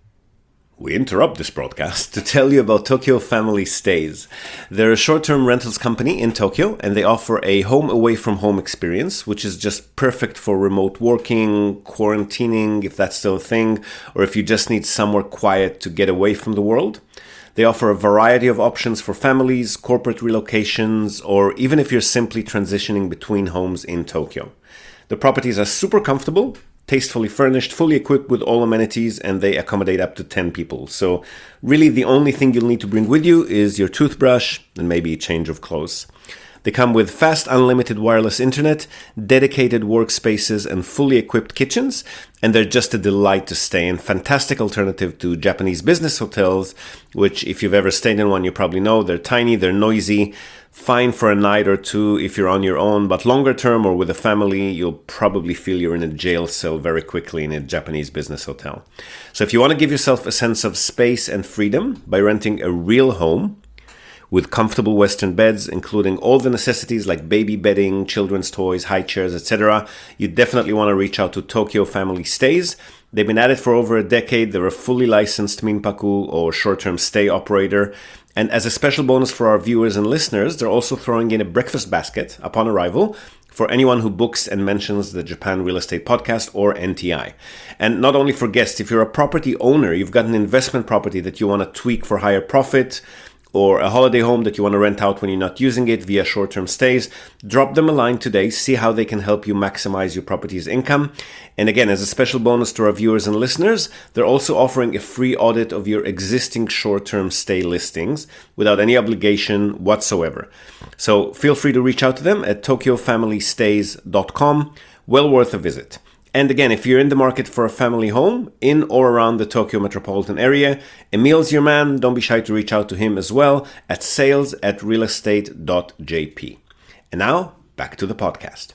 We interrupt this broadcast to tell you about Tokyo Family Stays. They're a short-term rentals company in Tokyo, and they offer a home away from home experience, which is just perfect for remote working, quarantining, if that's still a thing, or if you just need somewhere quiet to get away from the world. They offer a variety of options for families, corporate relocations, or even if you're simply transitioning between homes in Tokyo. The properties are super comfortable, tastefully furnished, fully equipped with all amenities, and they accommodate up to ten people. So really the only thing you'll need to bring with you is your toothbrush and maybe a change of clothes. They come with fast unlimited wireless internet, dedicated workspaces, and fully equipped kitchens, and they're just a delight to stay in. Fantastic alternative to Japanese business hotels, which if you've ever stayed in one, you probably know they're tiny, they're noisy, fine for a night or two if you're on your own, but longer term or with a family, you'll probably feel you're in a jail cell very quickly in a Japanese business hotel. So if you want to give yourself a sense of space and freedom by renting a real home with comfortable Western beds, including all the necessities like baby bedding, children's toys, high chairs, et cetera, you definitely want to reach out to Tokyo Family Stays. They've been at it for over a decade. They're a fully licensed minpaku or short-term stay operator. And as a special bonus for our viewers and listeners, they're also throwing in a breakfast basket upon arrival for anyone who books and mentions the Japan Real Estate Podcast or N T I. And not only for guests, if you're a property owner, you've got an investment property that you want to tweak for higher profit, or a holiday home that you want to rent out when you're not using it via short-term stays, drop them a line today, see how they can help you maximize your property's income. And again, as a special bonus to our viewers and listeners, they're also offering a free audit of your existing short-term stay listings without any obligation whatsoever. So feel free to reach out to them at tokyo family stays dot com. Well worth a visit. And again, if you're in the market for a family home in or around the Tokyo metropolitan area, Emil's your man. Don't be shy to reach out to him as well at sales at realestate dot j p. And now, back to the podcast.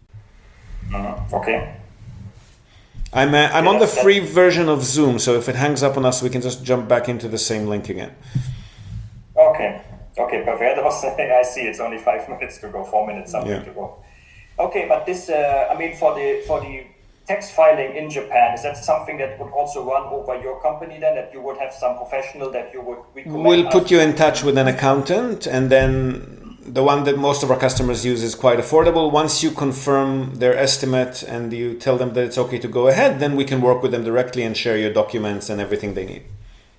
Uh, okay. I'm uh, I'm on the free version of Zoom, so if it hangs up on us, we can just jump back into the same link again. Okay. Okay, perfect. That was, I see. It's only five minutes to go, four minutes something Yeah. to go. Okay, but this, uh, I mean, for the for the tax filing in Japan, is that something that would also run over your company then? That you would have some professional that you would recommend? We'll us put you to- in touch with an accountant, and then the one that most of our customers use is quite affordable. Once you confirm their estimate and you tell them that it's okay to go ahead, then we can work with them directly and share your documents and everything they need.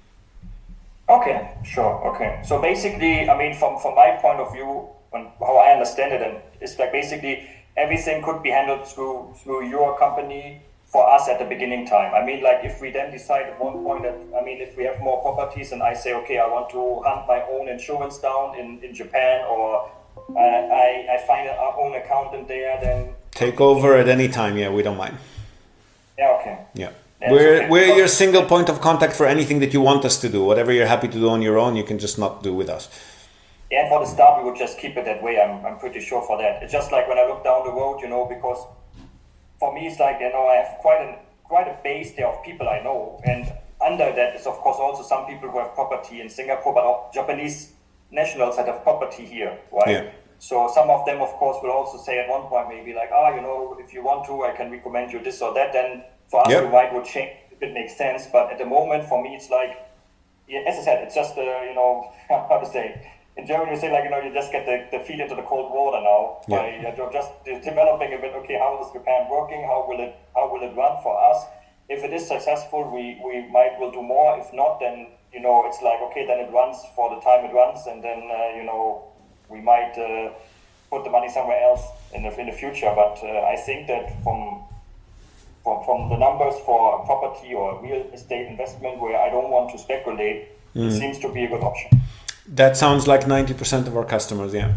Okay, sure. Okay, so basically, I mean, from from my point of view, and how I understand it, and it's like basically everything could be handled through through your company for us at the beginning time. I mean, like if we then decide at one point that, I mean, if we have more properties and I say, okay, I want to hunt my own insurance down in, in Japan, or uh, I, I find our own accountant there, then... Take over at any time. Yeah, we don't mind. Yeah, okay. Yeah. That's We're, okay. we're your single point of contact for anything that you want us to do. Whatever you're happy to do on your own, you can just not do with us. Yeah, and for the start, we would just keep it that way. I'm, I'm pretty sure for that. It's just like when I look down the road, you know, because for me, it's like, you know, I have quite a, quite a base there of people I know. And under that is, of course, also some people who have property in Singapore, but all Japanese nationals that have property here, right? Yeah. So some of them, of course, will also say at one point maybe like, ah, you know, if you want to, I can recommend you this or that. Then for us, Yep. we might would change if it makes sense. But at the moment, for me, it's like, yeah, as I said, it's just, uh, you know, how to say, in Germany, you say like, you know, you just get the, the feet into the cold water now. Yeah. By, uh, you're just developing a bit, okay, how is Japan working? How will it how will it run for us? If it is successful, we, we might will do more. If not, then, you know, it's like, okay, then it runs for the time it runs. And then, uh, you know, we might uh, put the money somewhere else in the, in the future. But uh, I think that from, from from the numbers for property or real estate investment, where I don't want to speculate, Mm. it seems to be a good option. That sounds like ninety percent of our customers, yeah.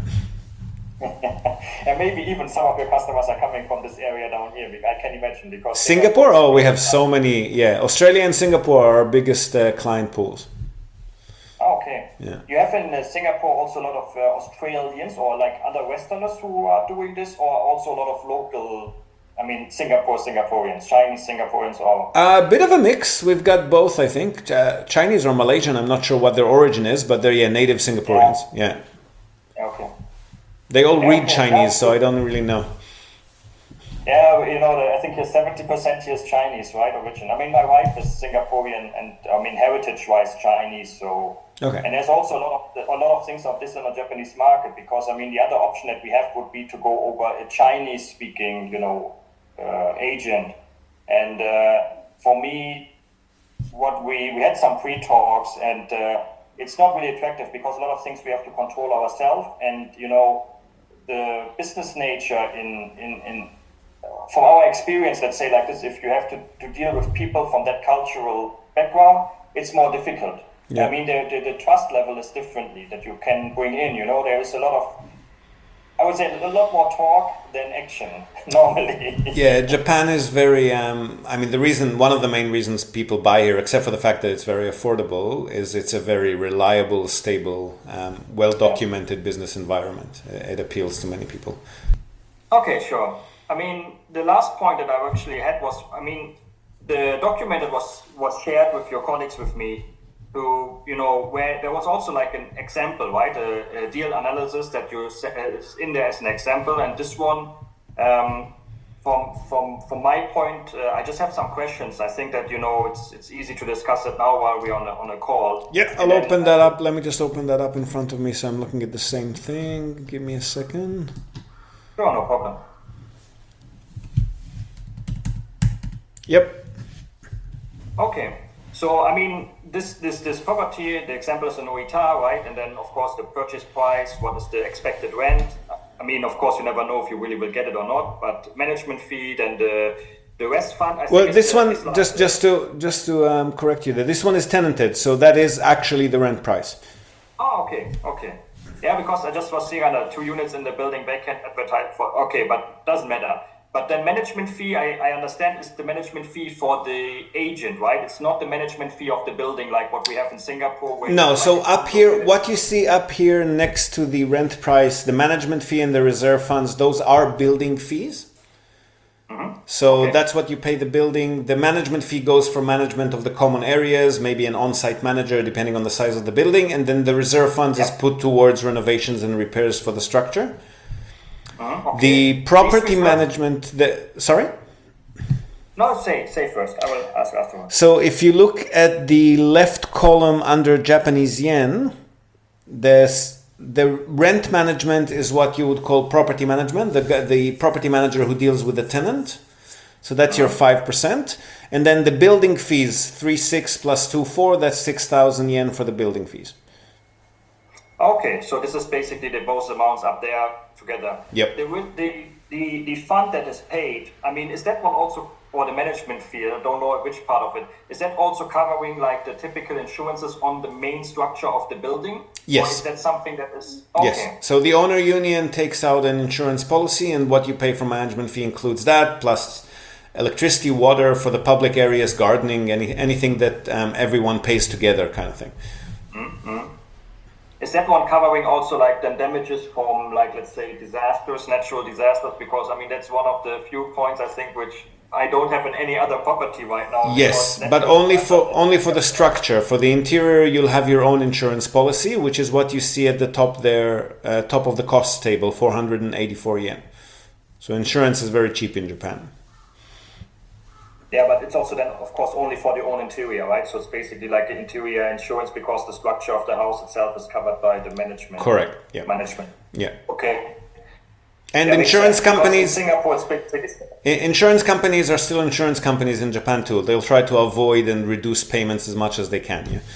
And maybe even some of your customers are coming from this area down here. I can imagine, because Singapore? Oh, we have so many. Yeah, Australia and Singapore are our biggest uh, client pools. Oh, okay. Yeah. You have in uh, Singapore also a lot of uh, Australians or like other Westerners who are doing this, or also a lot of local, I mean, Singapore Singaporeans, Chinese Singaporeans, or... A bit of a mix. We've got both, I think. Uh, Chinese or Malaysian, I'm not sure what their origin is, but they're yeah, native Singaporeans. Yeah. Okay. They all Yeah, read okay. Chinese, so I don't really know. Yeah, you know, I think you're seventy percent here is Chinese, right, origin. I mean, my wife is Singaporean and, I mean, heritage-wise Chinese, so... Okay. And there's also a lot of a lot of things of this in the Japanese market, because, I mean, the other option that we have would be to go over a Chinese-speaking, you know, uh, agent. And uh, for me, what we, we had some pre-talks, and uh, it's not really attractive because a lot of things we have to control ourselves, and, you know, the business nature in, in, in from our experience, let's say like this, if you have to, to deal with people from that cultural background, it's more difficult. Yeah. I mean, the, the, the trust level is differently that you can bring in, you know, there is a lot of, I would say a lot more talk than action, normally. Yeah, Japan is very, um, I mean, the reason, one of the main reasons people buy here, except for the fact that it's very affordable, is it's a very reliable, stable, um, well-documented business environment. It appeals to many people. Okay, sure. I mean, the last point that I actually had was, I mean, the document that was, was shared with your colleagues with me, who, you know, where there was also like an example, right? A, a deal analysis that you is in there as an example. And this one, um, from from from my point, uh, I just have some questions. I think that, you know, it's it's easy to discuss it now while we're on a, on a call. Yeah, I'll And then- open that up. Let me just open that up in front of me so I'm looking at the same thing. Give me a second. Sure, no problem. Yep. Okay. So, I mean, this, this, this property, the example is an Oita, right? And then, of course, the purchase price, what is the expected rent? I mean, of course, you never know if you really will get it or not, but management fee, then the, the rest fund, I Well, think this is the- one, is like just the- just to just to um, correct you, that this one is tenanted, so that is actually the rent price. Oh, okay, okay. Yeah, because I just was seeing under two units in the building, they can advertise for, okay, but doesn't matter. But the management fee, I, I understand, is the management fee for the agent, right? It's not the management fee of the building like what we have in Singapore. Where No, it's so like- up here, what you see up here next to the rent price, the management fee and the reserve funds, those are building fees. Mm-hmm. So Okay. that's what you pay the building. The management fee goes for management of the common areas, maybe an on-site manager depending on the size of the building, and then the reserve funds is Yeah. put towards renovations and repairs for the structure. Mhm, okay. The property These reserve- management, the sorry? No, say say first. I will ask afterwards. So if you look at the left column under Japanese yen, there's the rent management is what you would call property management, the gu- the property manager who deals with the tenant. So that's your five percent. And then the building fees, three six plus two four, that's six thousand yen for the building fees. Okay, so this is basically the both amounts up there together. Yep. The wi- the the the fund that is paid. I mean, is that one also, or the management fee? I don't know which part of it. Is that also covering like the typical insurances on the main structure of the building? Yes. Or is that something that is okay? Yes. So the owner union takes out an insurance policy, and what you pay for management fee includes that, plus electricity, water for the public areas, gardening, any anything that um, everyone pays together, kind of thing. Is that one covering also like the damages from like, let's say, disasters, natural disasters? Because I mean that's one of the few points I think which I don't have in any other property right now. Yes, because but natural only for disasters- only for the structure. For the interior, you'll have your own insurance policy, which is what you see at the top there, uh, top of the cost table, four hundred eighty-four yen. So insurance is very cheap in Japan. Yeah, but it's also then, of course, only for the own interior, right? So it's basically like the interior insurance because the structure of the house itself is covered by the management. Correct. Yeah. Management. Yeah. Okay. And Yeah, makes insurance sense, because companies, In Singapore, it's big cities. I- insurance companies are still insurance companies in Japan too. They'll try to avoid and reduce payments as much as they can. Yeah.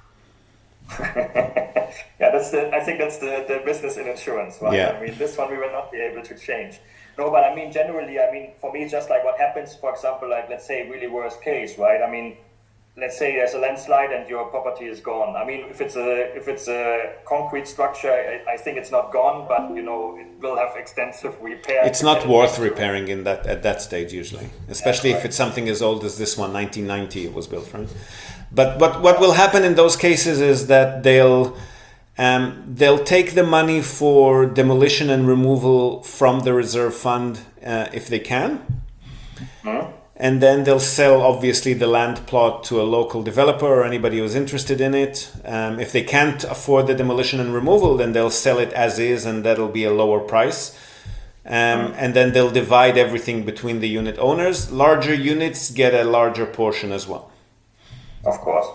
Yeah, that's the. I think that's the, the business in insurance, right? Yeah. I mean, this one we will not be able to change. No, but I mean, generally, I mean, for me, it's just like what happens, for example, like let's say really worst case, right? I mean, let's say there's a landslide and your property is gone. I mean, if it's a if it's a concrete structure, I, I think it's not gone, but you know, it will have extensive repair. It's not worth repairing in that at that stage usually, especially That's if right. it's something as old as this one, nineteen ninety it was built, right? But but what will happen in those cases is that they'll um, they'll take the money for demolition and removal from the reserve fund uh, if they can, and then they'll sell obviously the land plot to a local developer or anybody who's interested in it. Um, if they can't afford the demolition and removal, then they'll sell it as is, and that'll be a lower price. Um, and then they'll divide everything between the unit owners. Larger units get a larger portion as well. Of course.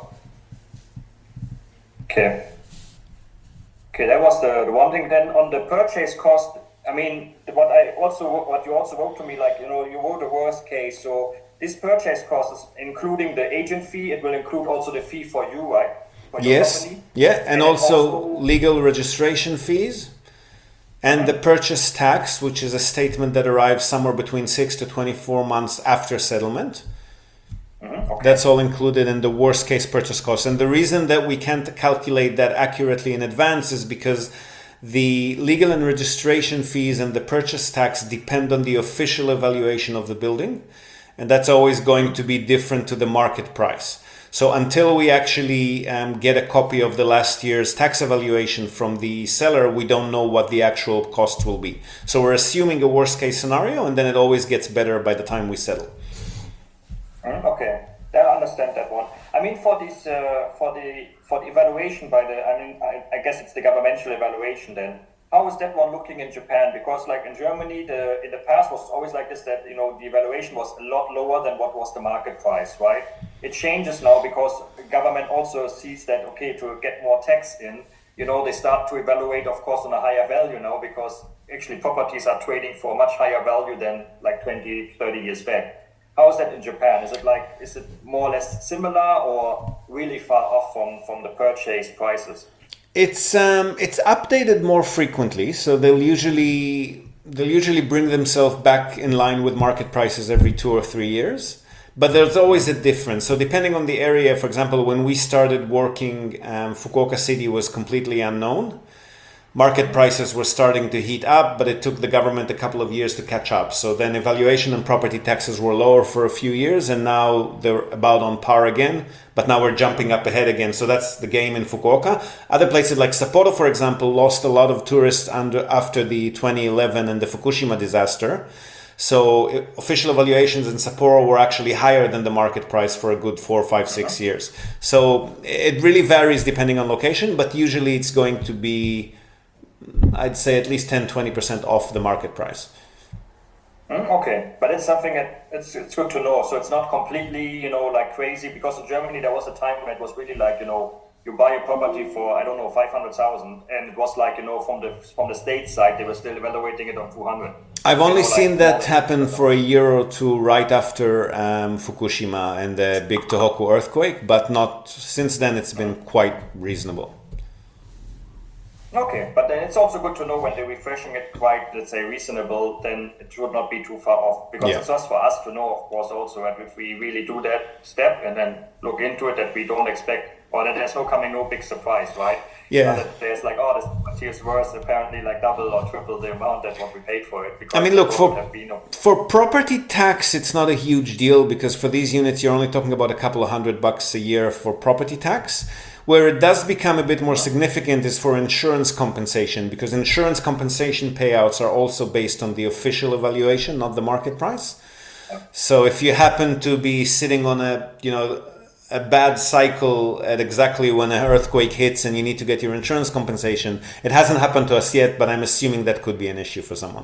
Okay. Okay, that was the, the one thing. Then on the purchase cost, I mean, what I also what you also wrote to me, like you know, you wrote the worst case. So this purchase cost is including the agent fee. It will include also the fee for you, right? For your Yes, company. yeah, and, And also, also- legal registration fees and the purchase tax, which is a statement that arrives somewhere between six to twenty-four months after settlement. Mhm, okay. That's all included in the worst case purchase cost. And the reason that we can't calculate that accurately in advance is because the legal and registration fees and the purchase tax depend on the official evaluation of the building. And that's always going to be different to the market price. So until we actually um, get a copy of the last year's tax evaluation from the seller, we don't know what the actual cost will be. So we're assuming a worst case scenario, and then it always gets better by the time we settle. Mm, okay, I understand that one. I mean, for this, uh, for the for the evaluation by the, I mean, I, I guess it's the governmental evaluation. Then, how is that one looking in Japan? Because, like in Germany, the in the past was always like this, that you know the evaluation was a lot lower than what was the market price, right? It changes now because the government also sees that okay, to get more tax in, you know, they start to evaluate, of course, on a higher value now because actually properties are trading for a much higher value than like twenty, thirty years back. How is that in Japan? Is it like, is it more or less similar or really far off from, from the purchase prices? It's um, it's updated more frequently, so they'll usually they'll usually bring themselves back in line with market prices every two or three years. But there's always a difference. So depending on the area, for example, when we started working, um, Fukuoka City was completely unknown. Market prices were starting to heat up, but it took the government a couple of years to catch up. So then evaluation and property taxes were lower for a few years, and now they're about on par again. But now we're jumping up ahead again. So that's the game in Fukuoka. Other places like Sapporo, for example, lost a lot of tourists under, after the twenty eleven and the Fukushima disaster. So uh, official evaluations in Sapporo were actually higher than the market price for a good four, five, six uh-huh. years. So it really varies depending on location, but usually it's going to be, I'd say, at least ten, twenty percent off the market price. Mm, okay, but it's something that it's it's good to know. So it's not completely, you know, like crazy, because in Germany there was a time when it was really like, you know, you buy a property for, I don't know, five hundred thousand, and it was like, you know, from the from the state side they were still evaluating it on two hundred. I've you only know, seen like, that happen for a year or two right after um, Fukushima and the big Tohoku earthquake, but not since then. It's been quite reasonable. Okay, but then it's also good to know when they're refreshing it quite, let's say, reasonable, then it should not be too far off. Because yeah. it's just for us to know, of course, also that if we really do that step and then look into it, that we don't expect, or that there's no coming, no big surprise, right? Yeah. That there's like, oh, this material's worth, apparently like double or triple the amount that what we paid for it. I mean, look, for, been, for property tax, it's not a huge deal, because for these units, you're only talking about a couple of hundred bucks a year for property tax. Where it does become a bit more significant is for insurance compensation, because insurance compensation payouts are also based on the official evaluation, not the market price. So if you happen to be sitting on a, you know, a bad cycle at exactly when an earthquake hits and you need to get your insurance compensation, it hasn't happened to us yet, but I'm assuming that could be an issue for someone.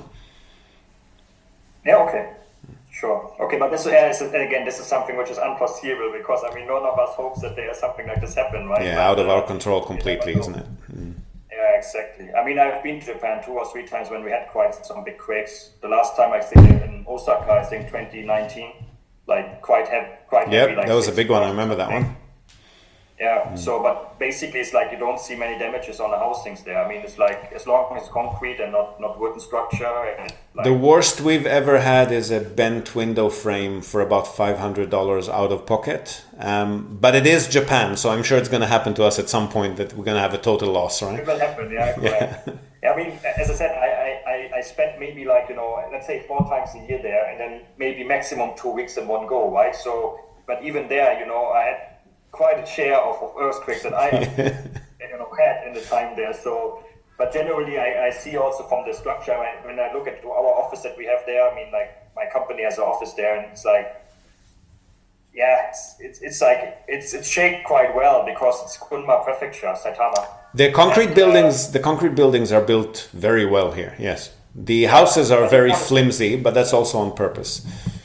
Yeah, okay. Sure. Okay, but this is, again, this is something which is unforeseeable, because, I mean, none of us hopes that there's something like this happen, right? Yeah, but, out of uh, our control completely, isn't it? Mm. Yeah, exactly. I mean, I've been to Japan two or three times when we had quite some big quakes. The last time, I think, in Osaka, I think twenty nineteen, like quite heavy. Quite yep, heavy, like that was a big one. I remember that one. Yeah, mm. So, but basically it's like you don't see many damages on the housings there. I mean, it's like, as long as it's concrete and not, not wooden structure. And like, the worst we've ever had is a bent window frame for about five hundred dollars out of pocket. Um, but it is Japan, so I'm sure it's going to happen to us at some point that we're going to have a total loss, right? It will happen, yeah, correct. Yeah. Yeah, I mean, as I said, I, I, I spent maybe like, you know, let's say four times a year there, and then maybe maximum two weeks in one go, right? So, but even there, you know, I had quite a share of, of earthquakes that I you know, had in the time there. So, but generally, I, I see also from the structure, when, when I look at our office that we have there, I mean, like my company has an office there, and it's like, yeah, it's it's, it's like it's it's shaped quite well, because it's Gunma Prefecture, Saitama. The concrete and, buildings, uh, the concrete buildings are built very well here. Yes, the houses are very flimsy, but that's also on purpose.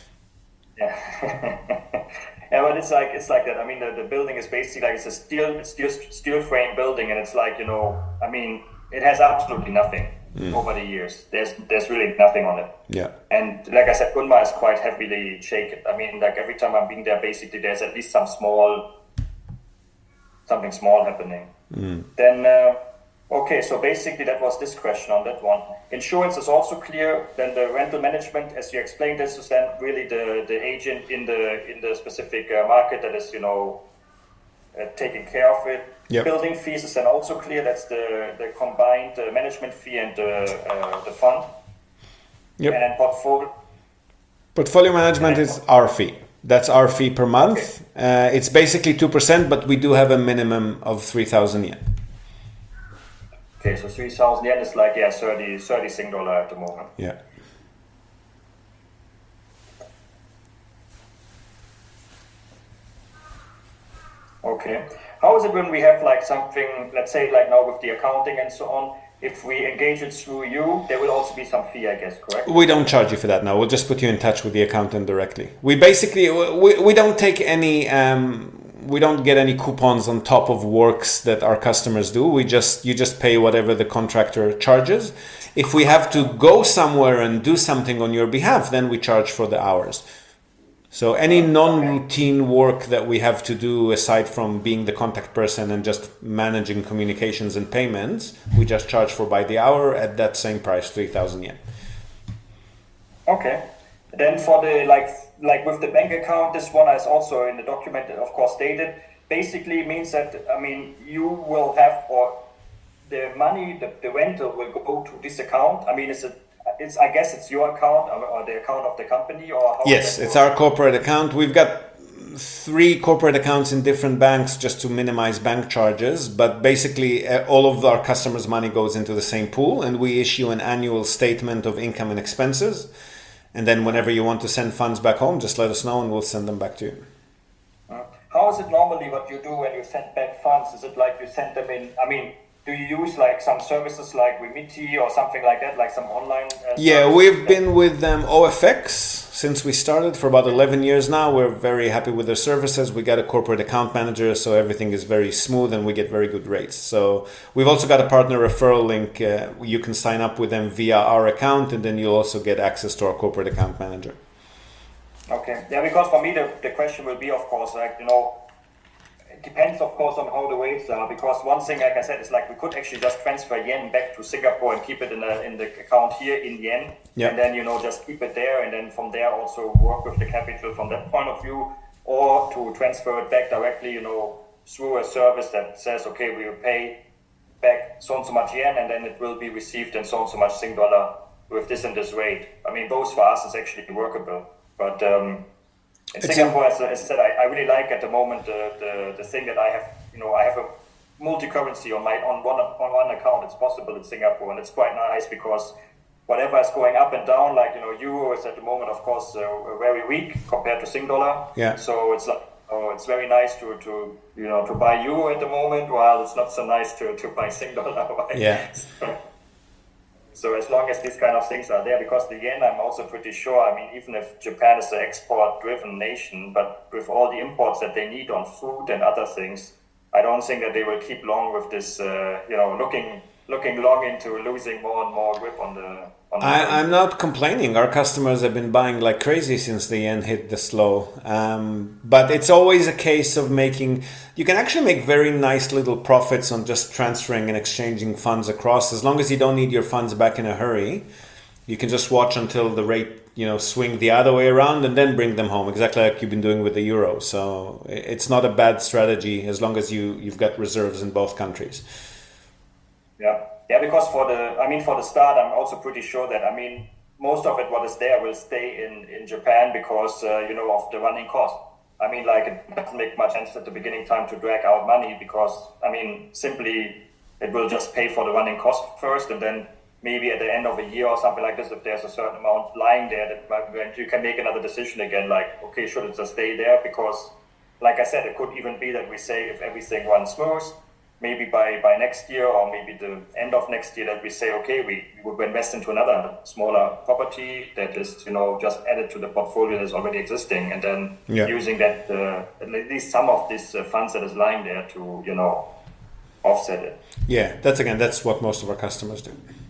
Yeah. Yeah, but it's like it's like that. I mean, the, the building is basically like it's a steel steel steel frame building, and it's like, you know, I mean, it has absolutely nothing mm. over the years. There's there's really nothing on it. Yeah. And like I said, Gunma is quite heavily shaken. I mean, like every time I'm being there, basically there's at least some small something small happening. Mm. Then uh, okay, so basically that was this question on that one. Insurance is also clear. Then the rental management, as you explained, this is then really the, the agent in the in the specific uh, market that is, you know, uh, taking care of it. Yep. Building fees is then also clear. That's the the combined uh, management fee and the uh, the fund. Yep. And then portfolio. Portfolio management is our fee. That's our fee per month. Okay. Uh, it's basically two percent, but we do have a minimum of three thousand yen. Okay, so three thousand yen is like, yeah, thirty, thirty Sing dollar at the moment. Yeah. Okay. How is it when we have like something, let's say like now with the accounting and so on, if we engage it through you, there will also be some fee, I guess, correct? We don't charge you for that now. We'll just put you in touch with the accountant directly. We basically, we, we don't take any... Um, we don't get any coupons on top of works that our customers do. We just you just pay whatever the contractor charges. If we have to go somewhere and do something on your behalf, then we charge for the hours. So any non-routine work that we have to do aside from being the contact person and just managing communications and payments, we just charge for by the hour at that same price, three thousand yen. Okay. Then for the, like, like with the bank account, this one is also in the document, of course, stated. Basically means that, I mean, you will have, or the money, the, the rental will go to this account. I mean, is it, it's, I guess it's your account or, or the account of the company, or how? Yes, it's our corporate account. We've got three corporate accounts in different banks just to minimize bank charges. But basically, uh, all of our customers' money goes into the same pool, and we issue an annual statement of income and expenses. And then whenever you want to send funds back home, just let us know and we'll send them back to you. How is it normally what you do when you send back funds? Is it like you send them in, I mean, do you use like some services like Remitty or something like that, like some online? Uh, yeah, we've been with them O F X since we started for about eleven years now. We're very happy with their services. We got a corporate account manager, so everything is very smooth and we get very good rates. So we've also got a partner referral link. Uh, you can sign up with them via our account and then you'll also get access to our corporate account manager. Okay. Yeah, because for me, the, the question will be, of course, like, you know, it depends, of course, on how the rates are. Because one thing, like I said, is like we could actually just transfer yen back to Singapore and keep it in, a, in the account here in yen. Yeah. And then, you know, just keep it there. And then from there also work with the capital from that point of view. Or to transfer it back directly, you know, through a service that says, okay, we will pay back so and so much yen and then it will be received in so and so much Sing dollar with this and this rate. I mean, both for us is actually workable. But um, in it's Singapore, as, as I said, I, I really like at the moment the, the the thing that I have. You know, I have a multi-currency on my on one on one account. It's possible in Singapore, and it's quite nice because whatever is going up and down, like you know, euro is at the moment, of course, uh, very weak compared to Sing dollar. Yeah. So it's like oh, it's very nice to, to you know to buy euro at the moment, while it's not so nice to, to buy Sing dollar. Right? Yeah. So as long as these kind of things are there, because the yen, I'm also pretty sure, I mean, even if Japan is an export-driven nation, but with all the imports that they need on food and other things, I don't think that they will keep long with this, uh, you know, looking looking long into losing more and more grip on the... On the I, I'm not complaining. Our customers have been buying like crazy since the yen hit this low. Um, but it's always a case of making... You can actually make very nice little profits on just transferring and exchanging funds across. As long as you don't need your funds back in a hurry, you can just watch until the rate, you know, swing the other way around and then bring them home, exactly like you've been doing with the euro. So it's not a bad strategy as long as you, you've got reserves in both countries. Yeah, yeah, because for the, I mean, for the start, I'm also pretty sure that, I mean, most of it, what is there, will stay in, in Japan because, uh, you know, of the running cost. I mean, like, it doesn't make much sense at the beginning time to drag out money because, I mean, simply it will just pay for the running cost first, and then maybe at the end of a year or something like this, if there's a certain amount lying there, that you can make another decision again, like, okay, should it just stay there? Because, like I said, it could even be that we say if everything runs smooth, maybe by, by next year or maybe the end of next year that we say, okay, we, we will invest into another smaller property that is, you know, just added to the portfolio that's already existing, and then yeah. using that, uh, at least some of these uh, funds that is lying there to, you know, offset it. Yeah, that's again, that's what most of our customers do.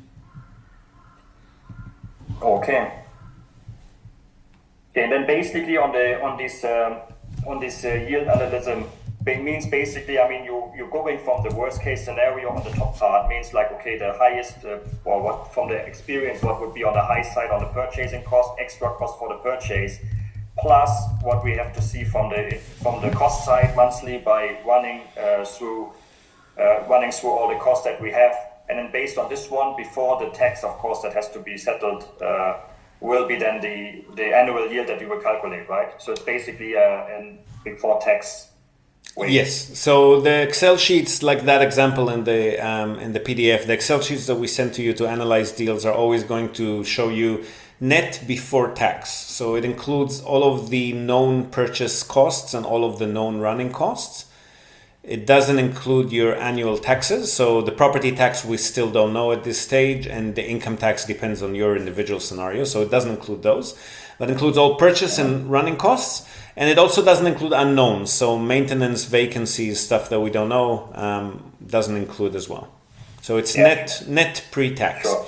Okay. Okay, and then basically on the on this um, on this uh, yield analysis, it means basically, I mean, you you're going from the worst case scenario on the top part, means like, okay, the highest uh, or what from the experience, what would be on the high side on the purchasing cost, extra cost for the purchase, plus what we have to see from the from the cost side monthly by running uh, through uh, running through all the costs that we have. And then based on this one, before the tax, of course, that has to be settled, uh, will be then the, the annual yield that you will calculate, right? So it's basically uh, an before tax way. Yes. So the Excel sheets, like that example in the um, in the P D F, the Excel sheets that we send to you to analyze deals are always going to show you net before tax. So it includes all of the known purchase costs and all of the known running costs. It doesn't include your annual taxes. So the property tax we still don't know at this stage, and the income tax depends on your individual scenario. So it doesn't include those. That includes all purchase and running costs. And it also doesn't include unknowns. So maintenance, vacancies, stuff that we don't know, um, doesn't include as well. So it's yeah. net net pre-tax. Sure.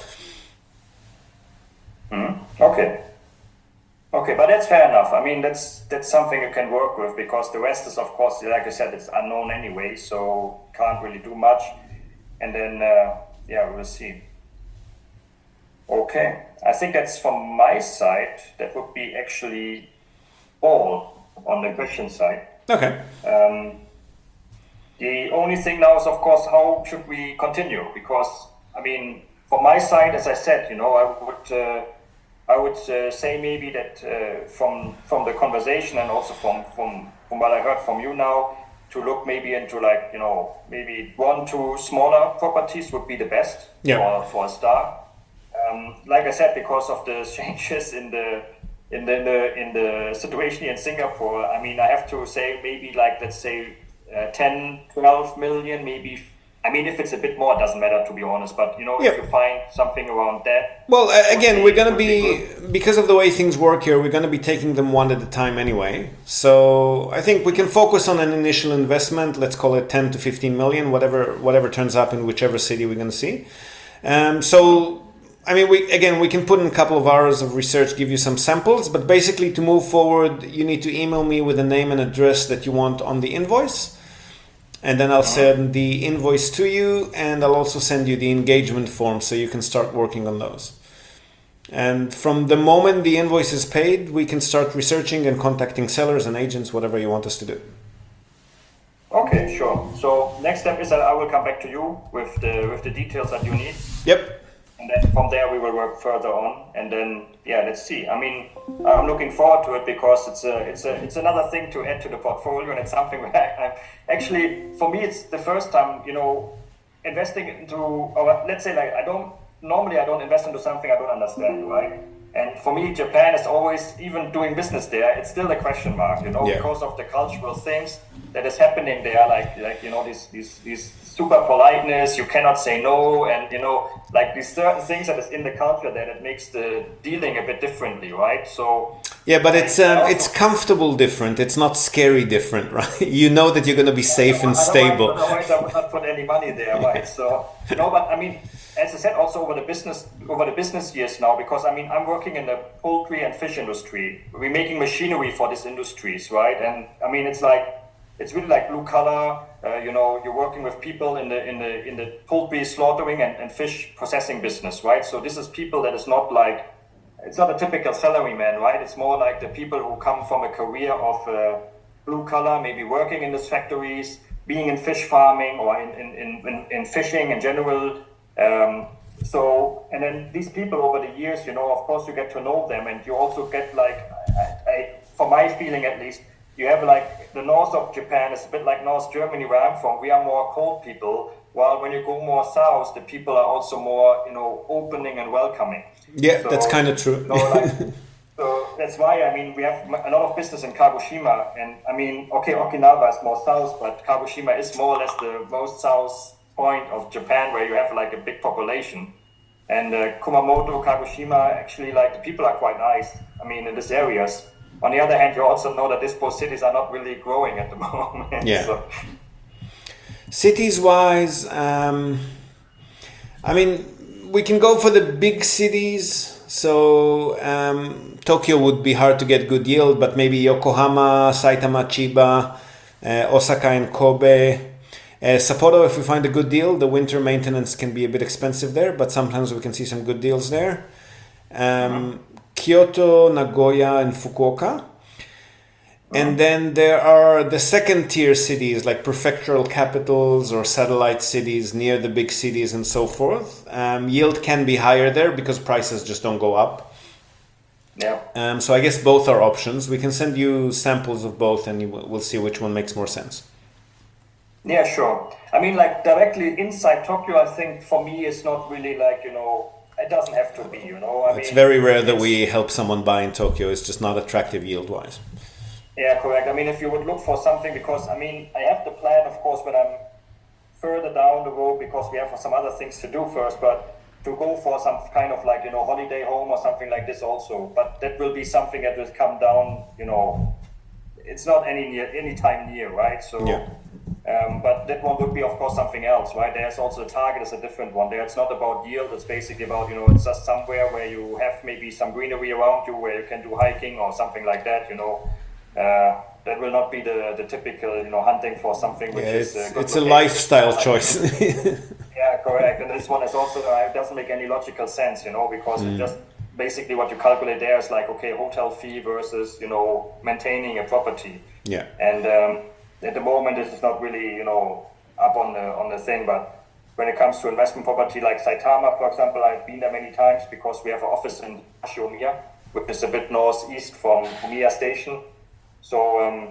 Mm-hmm. Okay. Okay, but that's fair enough. I mean, that's that's something you can work with, because the rest is, of course, like I said, it's unknown anyway, so can't really do much. And then, uh, yeah, we'll see. Okay, I think that's from my side. That would be actually all on the question side. Okay. Um, the only thing now is, of course, how should we continue? Because, I mean, from my side, as I said, you know, I would... Uh, I would uh, say maybe that uh, from from the conversation and also from, from, from what I heard from you now, to look maybe into, like, you know, maybe one, two smaller properties would be the best yeah. for, for a start. um, like I said, because of the changes in the in the, in the in the situation in Singapore, I mean, I have to say maybe like let's say uh, ten, twelve million, maybe. I mean, if it's a bit more, it doesn't matter, to be honest. But, you know, Yep. if you find something around that... Well, uh, again, be- we're going to would be be, because of the way things work here, we're going to be taking them one at a time anyway. So I think we can focus on an initial investment, let's call it ten to fifteen million, whatever whatever turns up in whichever city we're going to see. Um, so, I mean, we again, we can put in a couple of hours of research, give you some samples, but basically to move forward, you need to email me with a name and address that you want on the invoice. And then I'll send the invoice to you, and I'll also send you the engagement form so you can start working on those. And from the moment the invoice is paid, we can start researching and contacting sellers and agents, whatever you want us to do. Okay, sure. So next step is that I will come back to you with the with the details that you need. Yep. And then from there we will work further on. And then, yeah, let's see. I mean, I'm looking forward to it because it's a it's a it's another thing to add to the portfolio, and it's something where I, actually for me it's the first time, you know, investing into, or let's say like I don't normally I don't invest into something I don't understand, right? And for me, Japan is always, even doing business there, it's still a question mark, you know, Yeah. because of the cultural things that is happening there, like like you know these these these super politeness, you cannot say no, and you know like these certain things that is in the culture there that makes the dealing a bit differently, right? So Yeah, but it's um, also- it's comfortable different. It's not scary different, right? You know that you're going to be safe and Otherwise- stable. Otherwise, I would not put any money there, right? So no, but I mean, as I said, also over the business over the business years now, because I mean, I'm working in the poultry and fish industry. We're making machinery for these industries, right? And I mean, it's like it's really like blue collar. Uh, you know, you're working with people in the in the in the poultry slaughtering and, and fish processing business, right? So this is people that is not like it's not a typical salaryman, right? It's more like the people who come from a career of uh, blue collar, maybe working in these factories, being in fish farming or in in, in, in, in fishing in general. Um, so, and then these people over the years, you know, of course, you get to know them, and you also get like, I, I, for my feeling at least, you have like the north of Japan is a bit like North Germany where I'm from. We are more cold people, while when you go more south, the people are also more, you know, opening and welcoming. Yeah, So, that's kind of true. you know, like, so that's why, I mean, we have a lot of business in Kagoshima, and I mean, okay, Okinawa is more south, but Kagoshima is more or less the most south point of Japan where you have like a big population. And uh, Kumamoto, Kagoshima, actually, like the people are quite nice. I mean, in these areas. On the other hand, you also know that these both cities are not really growing at the moment. Yeah. So, Cities wise, um, I mean, we can go for the big cities. So um, Tokyo would be hard to get good yield, but maybe Yokohama, Saitama, Chiba, uh, Osaka, and Kobe. Uh, Sapporo, if we find a good deal, the winter maintenance can be a bit expensive there, but sometimes we can see some good deals there. Um, Kyoto, Nagoya, and Fukuoka. And then there are the second tier cities like prefectural capitals or satellite cities near the big cities and so forth. Um, yield can be higher there because prices just don't go up. yeah. Um, so I guess both are options. We can send you samples of both and you, we'll see which one makes more sense. Yeah, sure. I mean, like directly inside Tokyo, I think for me it's not really like, you know, it doesn't have to be, you know. I It's mean, very rare that it's- we help someone buy in Tokyo. It's just not attractive yield-wise. Yeah, correct. I mean, if you would look for something, because I mean, I have the plan, of course, when I'm further down the road, because we have some other things to do first, but to go for some kind of like, you know, holiday home or something like this also. But that will be something that will come down, you know, it's not any near, any time near, right? So, Yeah. um, but that one would be, of course, something else, right? There's also the target is a different one. There, it's not about yield. It's basically about, you know, it's just somewhere where you have maybe some greenery around you, where you can do hiking or something like that, you know. Uh, that will not be the, the typical, you know, hunting for something which Yeah, is it's, uh, good it's a location. lifestyle choice. Yeah, correct. And this one is also, uh, it doesn't make any logical sense, you know, because Mm. it just basically what you calculate there is like, okay, hotel fee versus, you know, maintaining a property. Yeah. And um, at the moment, this is not really, you know, up on the on the thing. But when it comes to investment property like Saitama, for example, I've been there many times because we have an office in Shinomiya, which is a bit northeast from Omiya Station. So um,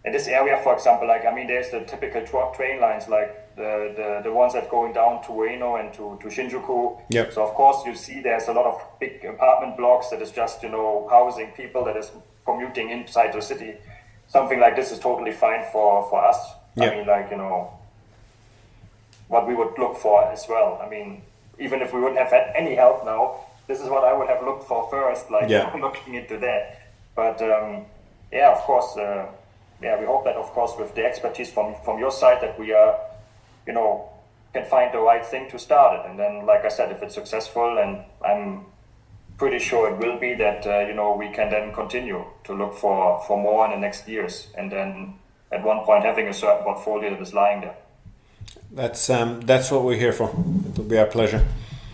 in this area, for example, like, I mean, there's the typical tra- train lines, like the, the, the ones that going down to Ueno and to, to Shinjuku. Yep. So, of course, you see there's a lot of big apartment blocks that is just, you know, housing people that is commuting inside the city. Something like this is totally fine for, for us. Yep. I mean, like, you know, what we would look for as well. I mean, even if we wouldn't have had any help now, this is what I would have looked for first, like, yeah. you know, looking into that. But, um, yeah, of course, uh, yeah, we hope that, of course, with the expertise from, from your side, that we are, you know, can find the right thing to start it. And then, like I said, if it's successful, and I'm pretty sure it will be, that, uh, you know, we can then continue to look for, for more in the next years. And then at one point having a certain portfolio that is lying there. That's um, that's what we're here for. It will be our pleasure.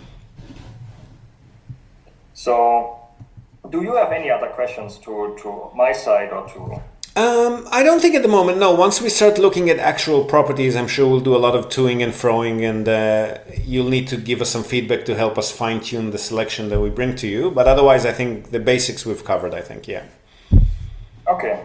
So, do you have any other questions to, to my side or to... Um, I don't think at the moment, no. Once we start looking at actual properties, I'm sure we'll do a lot of toing and froing, and uh, you'll need to give us some feedback to help us fine-tune the selection that we bring to you. But otherwise, I think the basics we've covered, I think, yeah. Okay.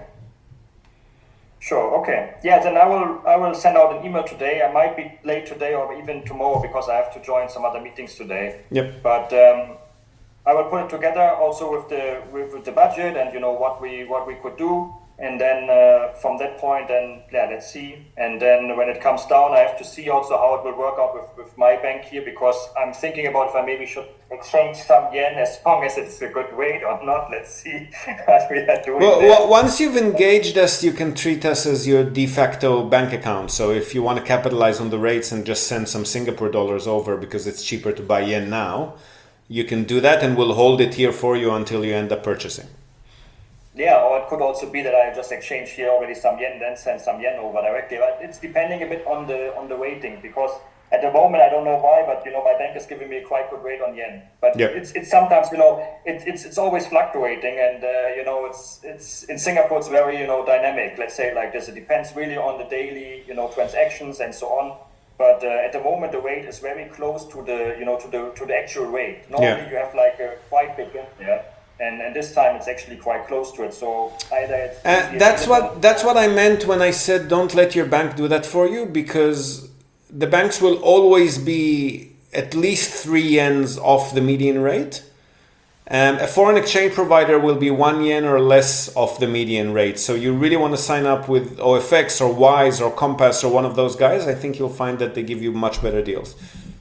Sure, okay. Yeah, then I will I will send out an email today. I might be late today or even tomorrow because I have to join some other meetings today. Yep. But um, I will put it together also with the with, with the budget and, you know, what we what we could do. And then uh, from that point, then, yeah, let's see. And then when it comes down, I have to see also how it will work out with, with my bank here, because I'm thinking about if I maybe should exchange some yen as long as it's a good rate or not. Let's see what we are doing. Well, there. well, once you've engaged us, you can treat us as your de facto bank account. So if you want to capitalize on the rates and just send some Singapore dollars over because it's cheaper to buy yen now, you can do that, and we'll hold it here for you until you end up purchasing. Yeah, or it could also be that I just exchange here already some yen, then send some yen over directly. But it's depending a bit on the on the rating, because at the moment I don't know why, but, you know, my bank is giving me a quite good rate on yen. But yep. it's it's sometimes, you know, it, it's it's always fluctuating, and uh, you know, it's it's in Singapore it's very, you know, dynamic. Let's say like this. It depends really on the daily, you know, transactions and so on. But uh, at the moment the rate is very close to the, you know, to the to the actual rate. Normally yeah. you have like a quite big gap there. And, and this time it's actually quite close to it. So either it's uh, that's what that's what I meant when I said don't let your bank do that for you, because the banks will always be at least three yens off the median rate. Um, a foreign exchange provider will be one yen or less off the median rate. So you really want to sign up with O F X or Wise or Compass or one of those guys. I think you'll find that they give you much better deals.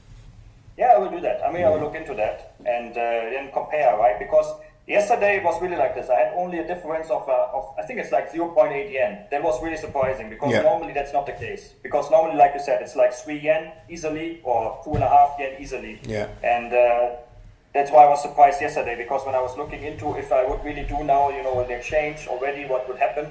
Yeah, I will do that. I mean, I will look into that and uh, then compare, right? Because yesterday it was really like this. I had only a difference of, uh, of I think it's like zero point eight yen. That was really surprising, because yeah. normally that's not the case. Because normally, like you said, it's like three yen easily or two and a half yen easily. Yeah. And uh, that's why I was surprised yesterday, because when I was looking into if I would really do now, you know, the exchange already, what would happen,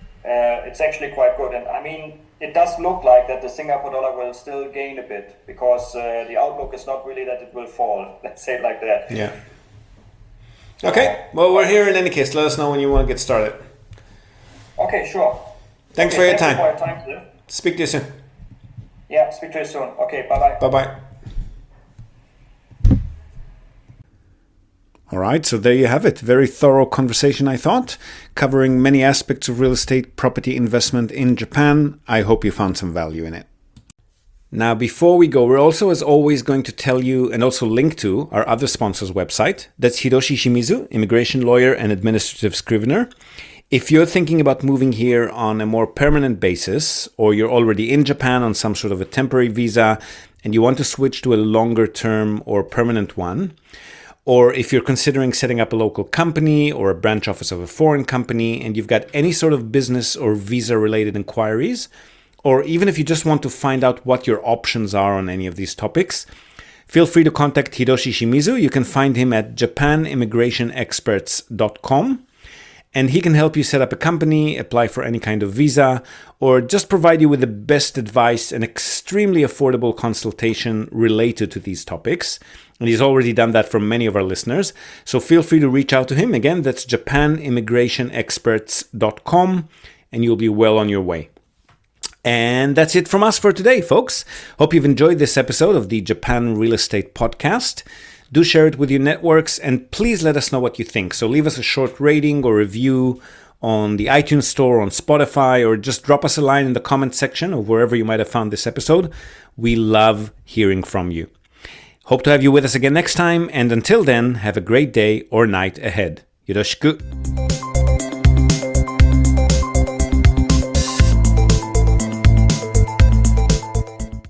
uh, it's actually quite good. And I mean, it does look like that the Singapore dollar will still gain a bit, because uh, the outlook is not really that it will fall. Let's say it like that. Yeah. Okay, well, we're here in any case. Let us know when you want to get started. Okay, sure. Thanks okay, for your thank time. You for your time, Ziv. Speak to you soon. Yeah, speak to you soon. Okay, bye-bye. Bye-bye. All right, so there you have it. Very thorough conversation, I thought, covering many aspects of real estate property investment in Japan. I hope you found some value in it. Now, before we go, we're also, as always, going to tell you and also link to our other sponsor's website. That's Hiroshi Shimizu, immigration lawyer and administrative scrivener. If you're thinking about moving here on a more permanent basis, or you're already in Japan on some sort of a temporary visa and you want to switch to a longer term or permanent one, or if you're considering setting up a local company or a branch office of a foreign company and you've got any sort of business or visa related inquiries, or even if you just want to find out what your options are on any of these topics, feel free to contact Hiroshi Shimizu. You can find him at japan immigration experts dot com, and he can help you set up a company, apply for any kind of visa, or just provide you with the best advice and extremely affordable consultation related to these topics. And he's already done that for many of our listeners. So feel free to reach out to him. Again, that's japan immigration experts dot com, and you'll be well on your way. And that's it from us for today, folks. Hope you've enjoyed this episode of the Japan Real Estate Podcast. Do share it with your networks, and please let us know what you think. So leave us a short rating or review on the iTunes Store, on Spotify, or just drop us a line in the comment section of wherever you might have found this episode. We love hearing from you. Hope to have you with us again next time, and until then, have a great day or night ahead. Yoroshiku.